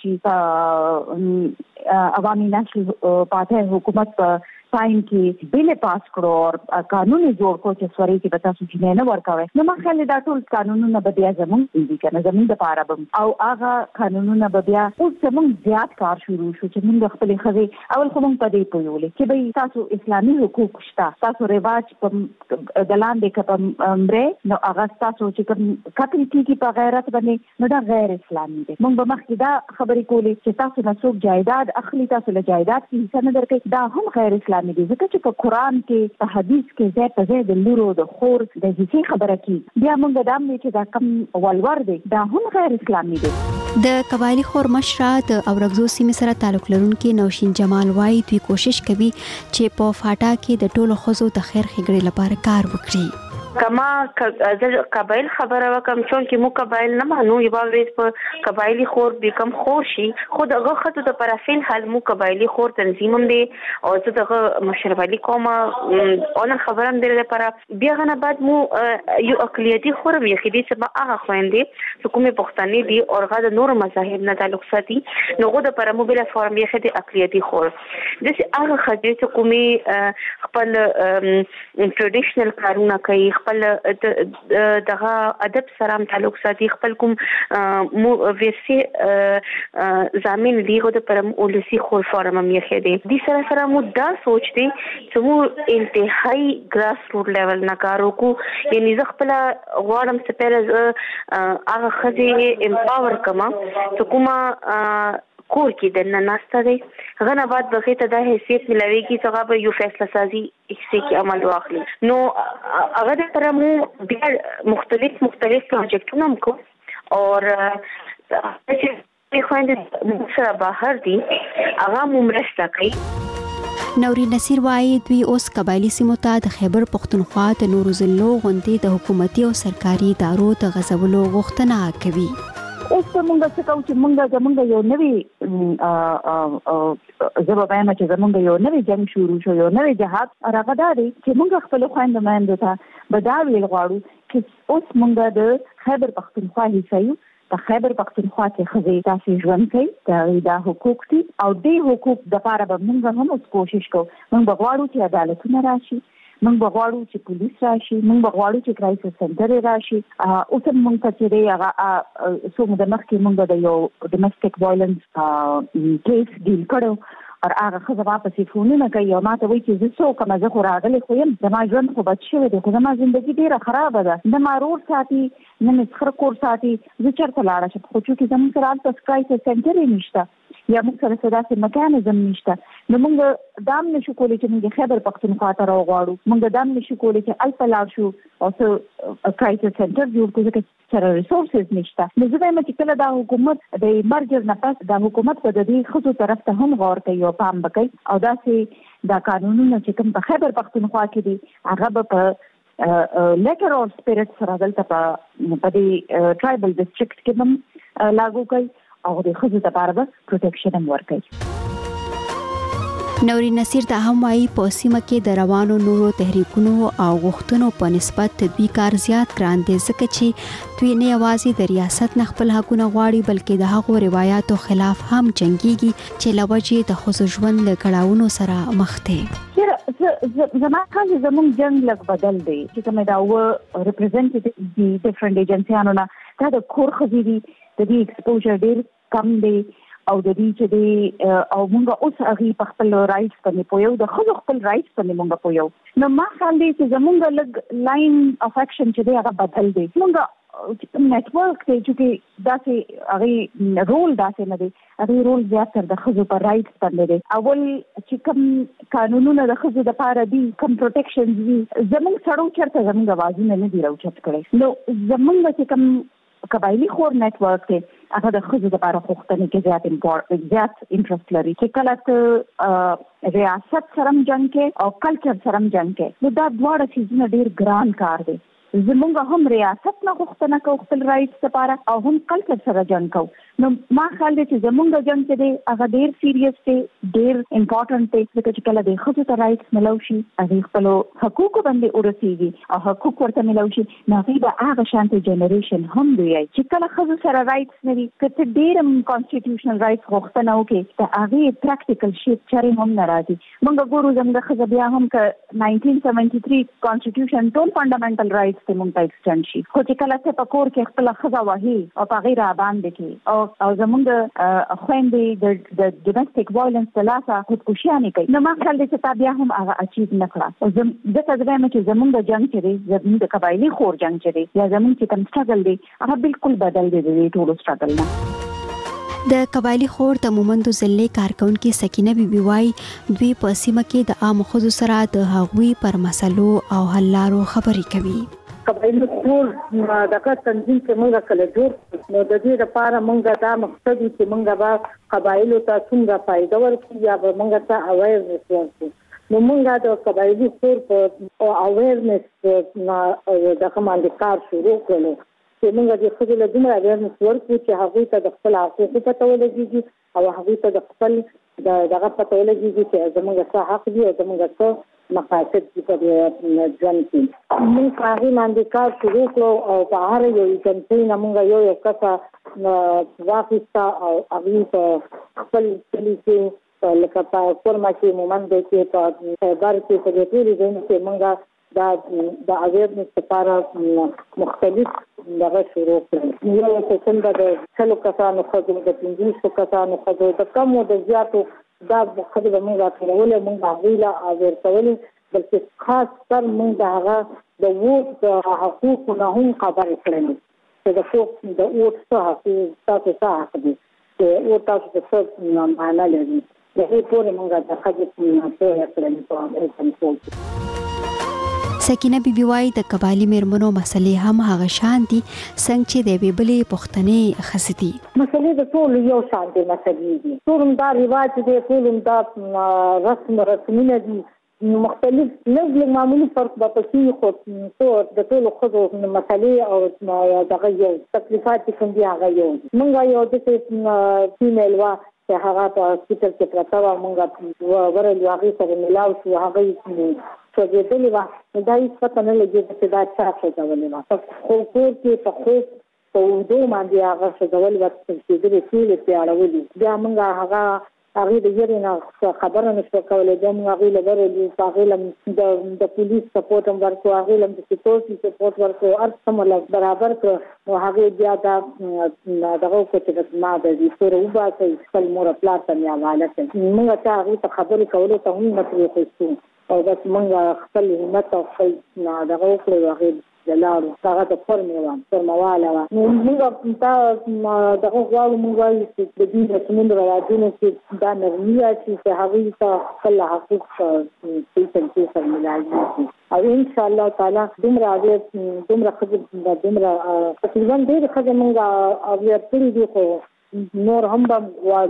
شي عوامي نیشنل پارټۍ حکومت په ټایم کې بل پاس کړو او قانون جوړ کړو چې سوري کې به تاسو جنې نه ورکوي. نو ما خیال دا ټول قانونونه به بیا زموږ دي کنه زموږ د پاره بم او هغه قانونونه به بیا اوس زموږ زیات کار شروع شو چې موږ خپل خزي اول خو موږ په دې پویولې چې به تاسو اسلامي حقوق شته، تاسو رواج په دلان دې کپم امره نو هغه تاسو چې کوم کتل کیږي په غیرت باندې نو دا غیر اسلامي دي. موږ به مخکې دا خبرې کولې چې تاسو نه څوک جایداد اخلي، تاسو له جایداد کې حصہ نه درکې، دا هم غیر اسلامي دي ځکه چې په قرآن کې په حدیث کې ځای په ځای د لورو د خور د حصې خبره کوي. بیا موږ دا هم چې دا کم ولور دی دا هم غیر اسلامي دی. د قبایلی خور مشره د اورګزو سیمې سره تعلق لرونکي نوشین جمال وایي دوی کوشش کوي چې په فاټا کې د ټولو ښځو د خیر ښېګړې لپاره کار وکړي. کما قبایل خبره وکم چون کې مو قبایل نه مانو یو ورځ په قبایلی خور به کم خور شي خود هغه خطو د پرافین حل مو قبایلی خور تنظیم دی او زه دغه مشرفالي کومه اون خبرم دې لپاره بیا غنه بعد مو یو اقلیتی خور مې خېدي چې ما هغه خويندې حکومت پښتني دي او غاده نور مذاهب نه تعلق ساتي نو غو د پر مو بل فارم یې خېدي اقلیتی خور د هغه خدي چې کومي خپل ټریډیشنل کارونه کوي، خپل دغه ادب سره تعلق ساتي، خپل کوم مو ورسي زمين دیغه د پرم اولسی خور فارم مې خېدي دي سره سره مو دا سوچ دي چې مو انتهایی ګراس روټ لیول نه کارو کو یعنی زه خپل غواړم چې پهل هغه خدي امپاور کما چې کومه کور کې د نناسته دی غنه بعد بغیر ته د حیثیت ملويږي چې هغه به یو فیصله سازي هیڅ کې عمل واخلي. نو هغه د ترمو بیا مختلف مختلف پروجیکټونه هم کو او چې خويندې سره بهر دي هغه ممرسته کوي. نوري نصیر وایي دوی اوس قبایلی سیمو ته د خیبر پختونخوا د نورو ضلعو غوندې د حکومتي او سرکاري ادارو د غزولو غوښتنه کوي. اوس موږ څه کوو چې موږ زموږ یو نوی زه به وایم چې زموږ یو نوی جنگ شروع شو، یو نوی جهاد راغلی دی چې موږ خپل خویندو میندو ته به دا ویل غواړو چې اوس موږ د خیبر پختونخوا حصه یو، په خیبر پختونخوا کې ښځې داسې ژوند کوي، د هغوی دا حقوق دي او دې حقوق دپاره به موږ هم اوس کوشش کوو. موږ به غواړو چې عدالتونه راشي، موږ به غواړو چې پولیس راشي، موږ به غواړو چې کرایسس سنټر راشي. اوس هم موږ ته چې دی هغه څو موده مخکې موږ د یو ډومسټک وایلنس کیس ډیل کړو او هغه خزه واپس فونونه کوي او ماته وایي چې زه څوک ما زه خو راغلی خو یم زما ژوند خو بد شوی دی خو زما زندګي ډېره خرابه ده نه ما رور ساتي نه مې څخه کور ساتي زه چېرته لاړه شم خو چونکې زموږ سره هلته کرایسس سنټر یې نشته یا موږ سره څه داسې میکانیزم نشته نو موږ دا هم نشو کولی چې موږ خیبر پښتونخوا ته راوغواړو موږ دا هم نشو کولی چې هلته لاړ شو او څه کرایسس سنټر جوړ کړو ځکه سره ریسورسز نشته نو زه وایم چې کله دا حکومت د مرجر نه پس دا حکومت په د دې ښځو طرف ته هم غور کوي او پام به کوي او داسې دا قانونونه چې کوم په خیبر پښتونخوا کې دي هغه به په لیټر اور سپیرټ سره دلته په دې ټرایبل ډسټرکټ کې هم لاګو کوي او د ښځو لپاره به پروټیکشن هم ورکوي نوري نصیر د هم وايي په سیمه کې د روانو نورو تحریکونو او غوښتنو په نسبت تدبیر کار زیات ګران دي ځکه چې دوی نه یوازې د ریاست نه خپل حقونه غواړي بلکې د هغو روایتو خلاف هم جنگيږي چې لوجه د خصوص ژوند له کړهونو سره مخ دي زما خاص زموږ جنگ لګ بدل دی چې کومه دا و ریپرزنټیټیو دي ډیفرنٹ ایجنسیانو نه دا د کور خزي دي د دې ایکسپوژر ډیر کم دی او د دې چې دی او موږ اوس هغه په خپل رائټس باندې پویو د خپل خپل رائټس باندې موږ پویو نو ما خیال دی چې زموږ لګ لاین اف اکشن چې دی هغه بدل دی موږ نتورک دی چې داسې هغه رول داسې نه دی هغه رول زیاتره د خزو په رائټس باندې دی اول چې کوم قانونونه د خزو د پاره دي کوم پروټیکشن دي زموږ سره چرته زموږ आवाज نه دی راوچت کړي نو زموږ چې کوم قبایلی خور نتورک دی هغه د خزو لپاره خوښتنه کې زیات امپورټ زیات انټرست لري چې کله ته ریاست سره جنگ کې او کلچر سره جنگ کې نو دا دواړه چیزونه ډیر ګران کار دی زمونږ هم ریاست نه غوښتنه کوو خپل رائټس لپاره او هم کلچر سره جنگ کوو نو ما خیال دی چې زمونږ جنگ چې دی هغه ډیر سیریس دی ډیر امپورټنټ دی ځکه چې کله د ښځو ته رائټس ملو شي هغه خپل حقوق باندې ورسیږي او حقوق ورته ملو شي نو هغه به هغه شانتي جنریشن هم دی چې کله ښځو سره رائټس نه وي کته ډیر کانسټیټیوشنل رائټس غوښتنه وکړي ته هغه پریکټیکل شي چره هم ناراضي موږ ګورو زموږ ښځه بیا هم ک نائنټین سیونټي تھری کانسټیټیوشن ټول فندامنټل رائټس ته مونږ ته ایکسټند شي خو چې کله څه پکور کې خپل ښځه وهي او په غیر باندې کې او او زمونږ خويندې د ډومېسټک وایلنس په لاسه خودکشي کوي نو ما خیال دی چې تا بیا هم هغه اچیو نه کړه او زم دغه ځای چې زمونږ جنگ چې دی زمونږ د قبایلی خور جنگ چې دی یا زمونږ چې کوم سټرګل دی هغه بالکل بدل دی د ټولو سټرګل نه د قبایلی خور د مومندو ضلع کارکونکو سکینه بیبي وايي دوی په سیمه کې د عام خلکو سره د هغوی پر مسلو او حل لارو خبرې کوي قبایلی خور دغه تنظیم چې موږ کله جوړ نو د دې لپاره موږ دا مقصد چې موږ به قبایلو ته څنګه فائدہ ورکړو یا به موږ ته اویرنس ورکړو نو موږ د قبایلی خور په اویرنس دغه باندې کار شروع کړو چې موږ د خپل له دومره اویرنس ورکړو چې هغه ته د خپل حقوقو پته ولګي او هغه ته د خپل دغه پته ولګي چې زموږ څه حق دي او زموږ څه مقاصد دي په ژوند کې موږ هغه باندې کار شروع کړو او په هر یو ایجنسی نه موږ یو یو کسه واقعا او هغه په خپل کلی کې لکه په فورما کې مومند کې په خیبر کې په دې ټول ځای کې موږ دا د اویرنس لپاره مختلف دغه شروع کړو یو څه څنګه د څلو کسانو خو د پنځه کسانو خو د کمو د زیاتو دا خدای موږ راټولول موږ غویلا او ورتول بلکې خاص تر موږ هغه د ووټ د حقوقو نه هم خبرې کړې چې د حقوق د ووټ څخه تاسو څه حق دي چې ووټ تاسو څه معنا لري د دې پورې موږ د خځې په اړه کړې په سکینه بیبي وايي د قبایلی میرمنو مسلې هم هغه شان دي څنګه چې د بیبلې پښتنې خستی مسلې د ټول یو شان دي مسلې دي ټول دا ریواج دي ټول دا رسم رسمونه دي مختلف لږ معمولی فرق به پکې خو ټول د ټول خو مسلې او دغه یو تکلیفات کوم دي هغه یو موږ یو د فیمیل وا چې هغه په هسپتال کې پراته و موږ ورل هغه سره ملاو شو هغه څه دې وا دا هیڅ پته نه لګي چې دا څه څه ډول و خو کور کې په خو په دوه باندې هغه څه ډول وخت چې دې ټول په اړه ولي بیا موږ هغه هغه د یری نه خبره نشو کولای د هغه لپاره د هغه لم د پولیس سپورټ هم ورکو هغه لم د سکیورټي سپورټ ورکو ارڅ مل برابر کړ نو هغه بیا دا دغه کوته د ما د دې سره وباسي خپل مور پلا ته نه حواله کړي موږ ته هغه خبرې کولو ته هم نه پریږدو او بس موږ خپل همت او خپل دغه وکړو هغه جلالو هغه د فرمه فرمواله نو موږ ته دغه غواړو موږ چې د دې د سمون راوړنه چې دا نرمیا چې هغه ته خپل حقوق په څیر سره ملایي او ان شاء الله تعالی دومره دې دومره خدای دومره تقریبا ډېر خدای موږ او یې پرې دی خو نور هم به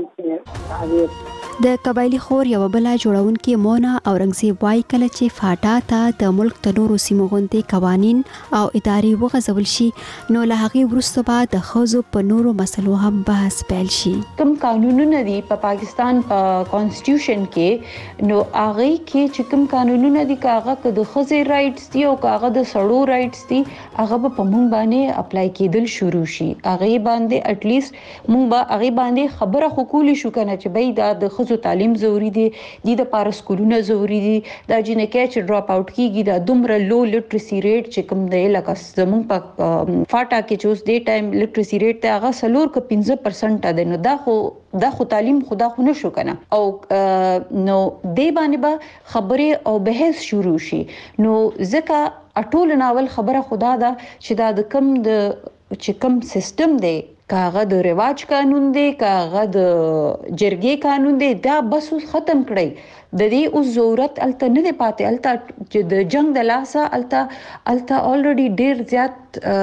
غواړو د قبایلی خور یو بل جوړونکو مونا اورنګزیب وای کله چې فاټا ته د ملک د نورو سیمو غونډې قوانین او ادارې وغځول شي نو له هغه وروسته بعد د خوځو په نورو مسلو هم بحث پیل شي کوم قانونونه دي په پاکستان په کانسټیټیوشن کې نو هغه کې چې کوم قانونونه دي کاغه د خزې رائټس دي او کاغه د سړو رائټس دي هغه په مونږ باندې اپلای کېدل شروع شي هغه باندې اټ لیست مونږ به هغه باندې خبره خکولی شو کنه چې بای دا د خزو تعلیم ضروری دي د پاره سکولونه ضروری دي دا جنکه چې ډراپ اوټ کیږي دا دومره لو لټریسي ریټ چې کوم دی لکه زمون په فاټا کې چې اوس د ټایم لټریسي ریټ ته هغه سلور ک پنځه پرسنټ ده نو دا خو دا خو تعلیم خدا خو نشو کنه او نو دی باندې به خبره او بحث شروع شي نو ځکه اټول ناول خبره خدا دا چې دا د کم د چې کم سیستم دی کاغه د رواج قانون دی کاغه د جرګې قانون دی دا بس ختم کړی د دې اوس ضرورت الته نه دی پاتې الته چې د جنگ د لاسه الته الته الریډي ډیر زیات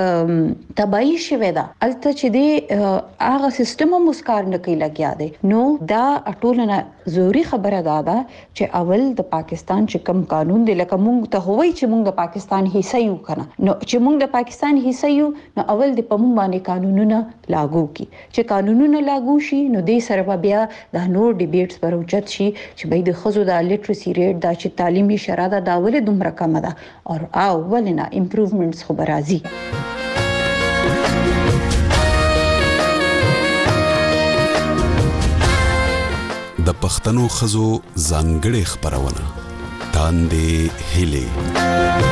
تباہی شوه دا الته چې دی هغه سیستم مسکار نه کوي لګیا دی نو دا ټولنه ضروری خبره ده دا چې اول د پاکستان چې کوم قانون دی لکه مونږ ته هوای چې مونږ د پاکستان حصہ یو کنه نو چې مونږ د پاکستان حصہ یو نو اول د پمون باندې قانونونه لاګو کی چې قانونونه لاګو شي نو د سره بیا د نور ډیبیټس پر اوچت شي چې به د خزو د لټریسي ریټ دا چې تعلیمي شراده دا ولې دومره کم ده او اولنا امپروومنټس خو برازي د پښتنو خزو ځانګړې خبرونه تاندې هلي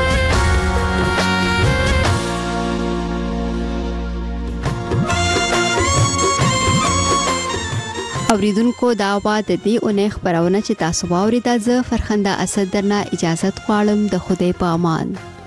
اوریدونکو دا آواز د دې اونۍ خبرونه چې تاسو واورید د فرخنده اسد درنه اجازه غواړم د خوده په امان.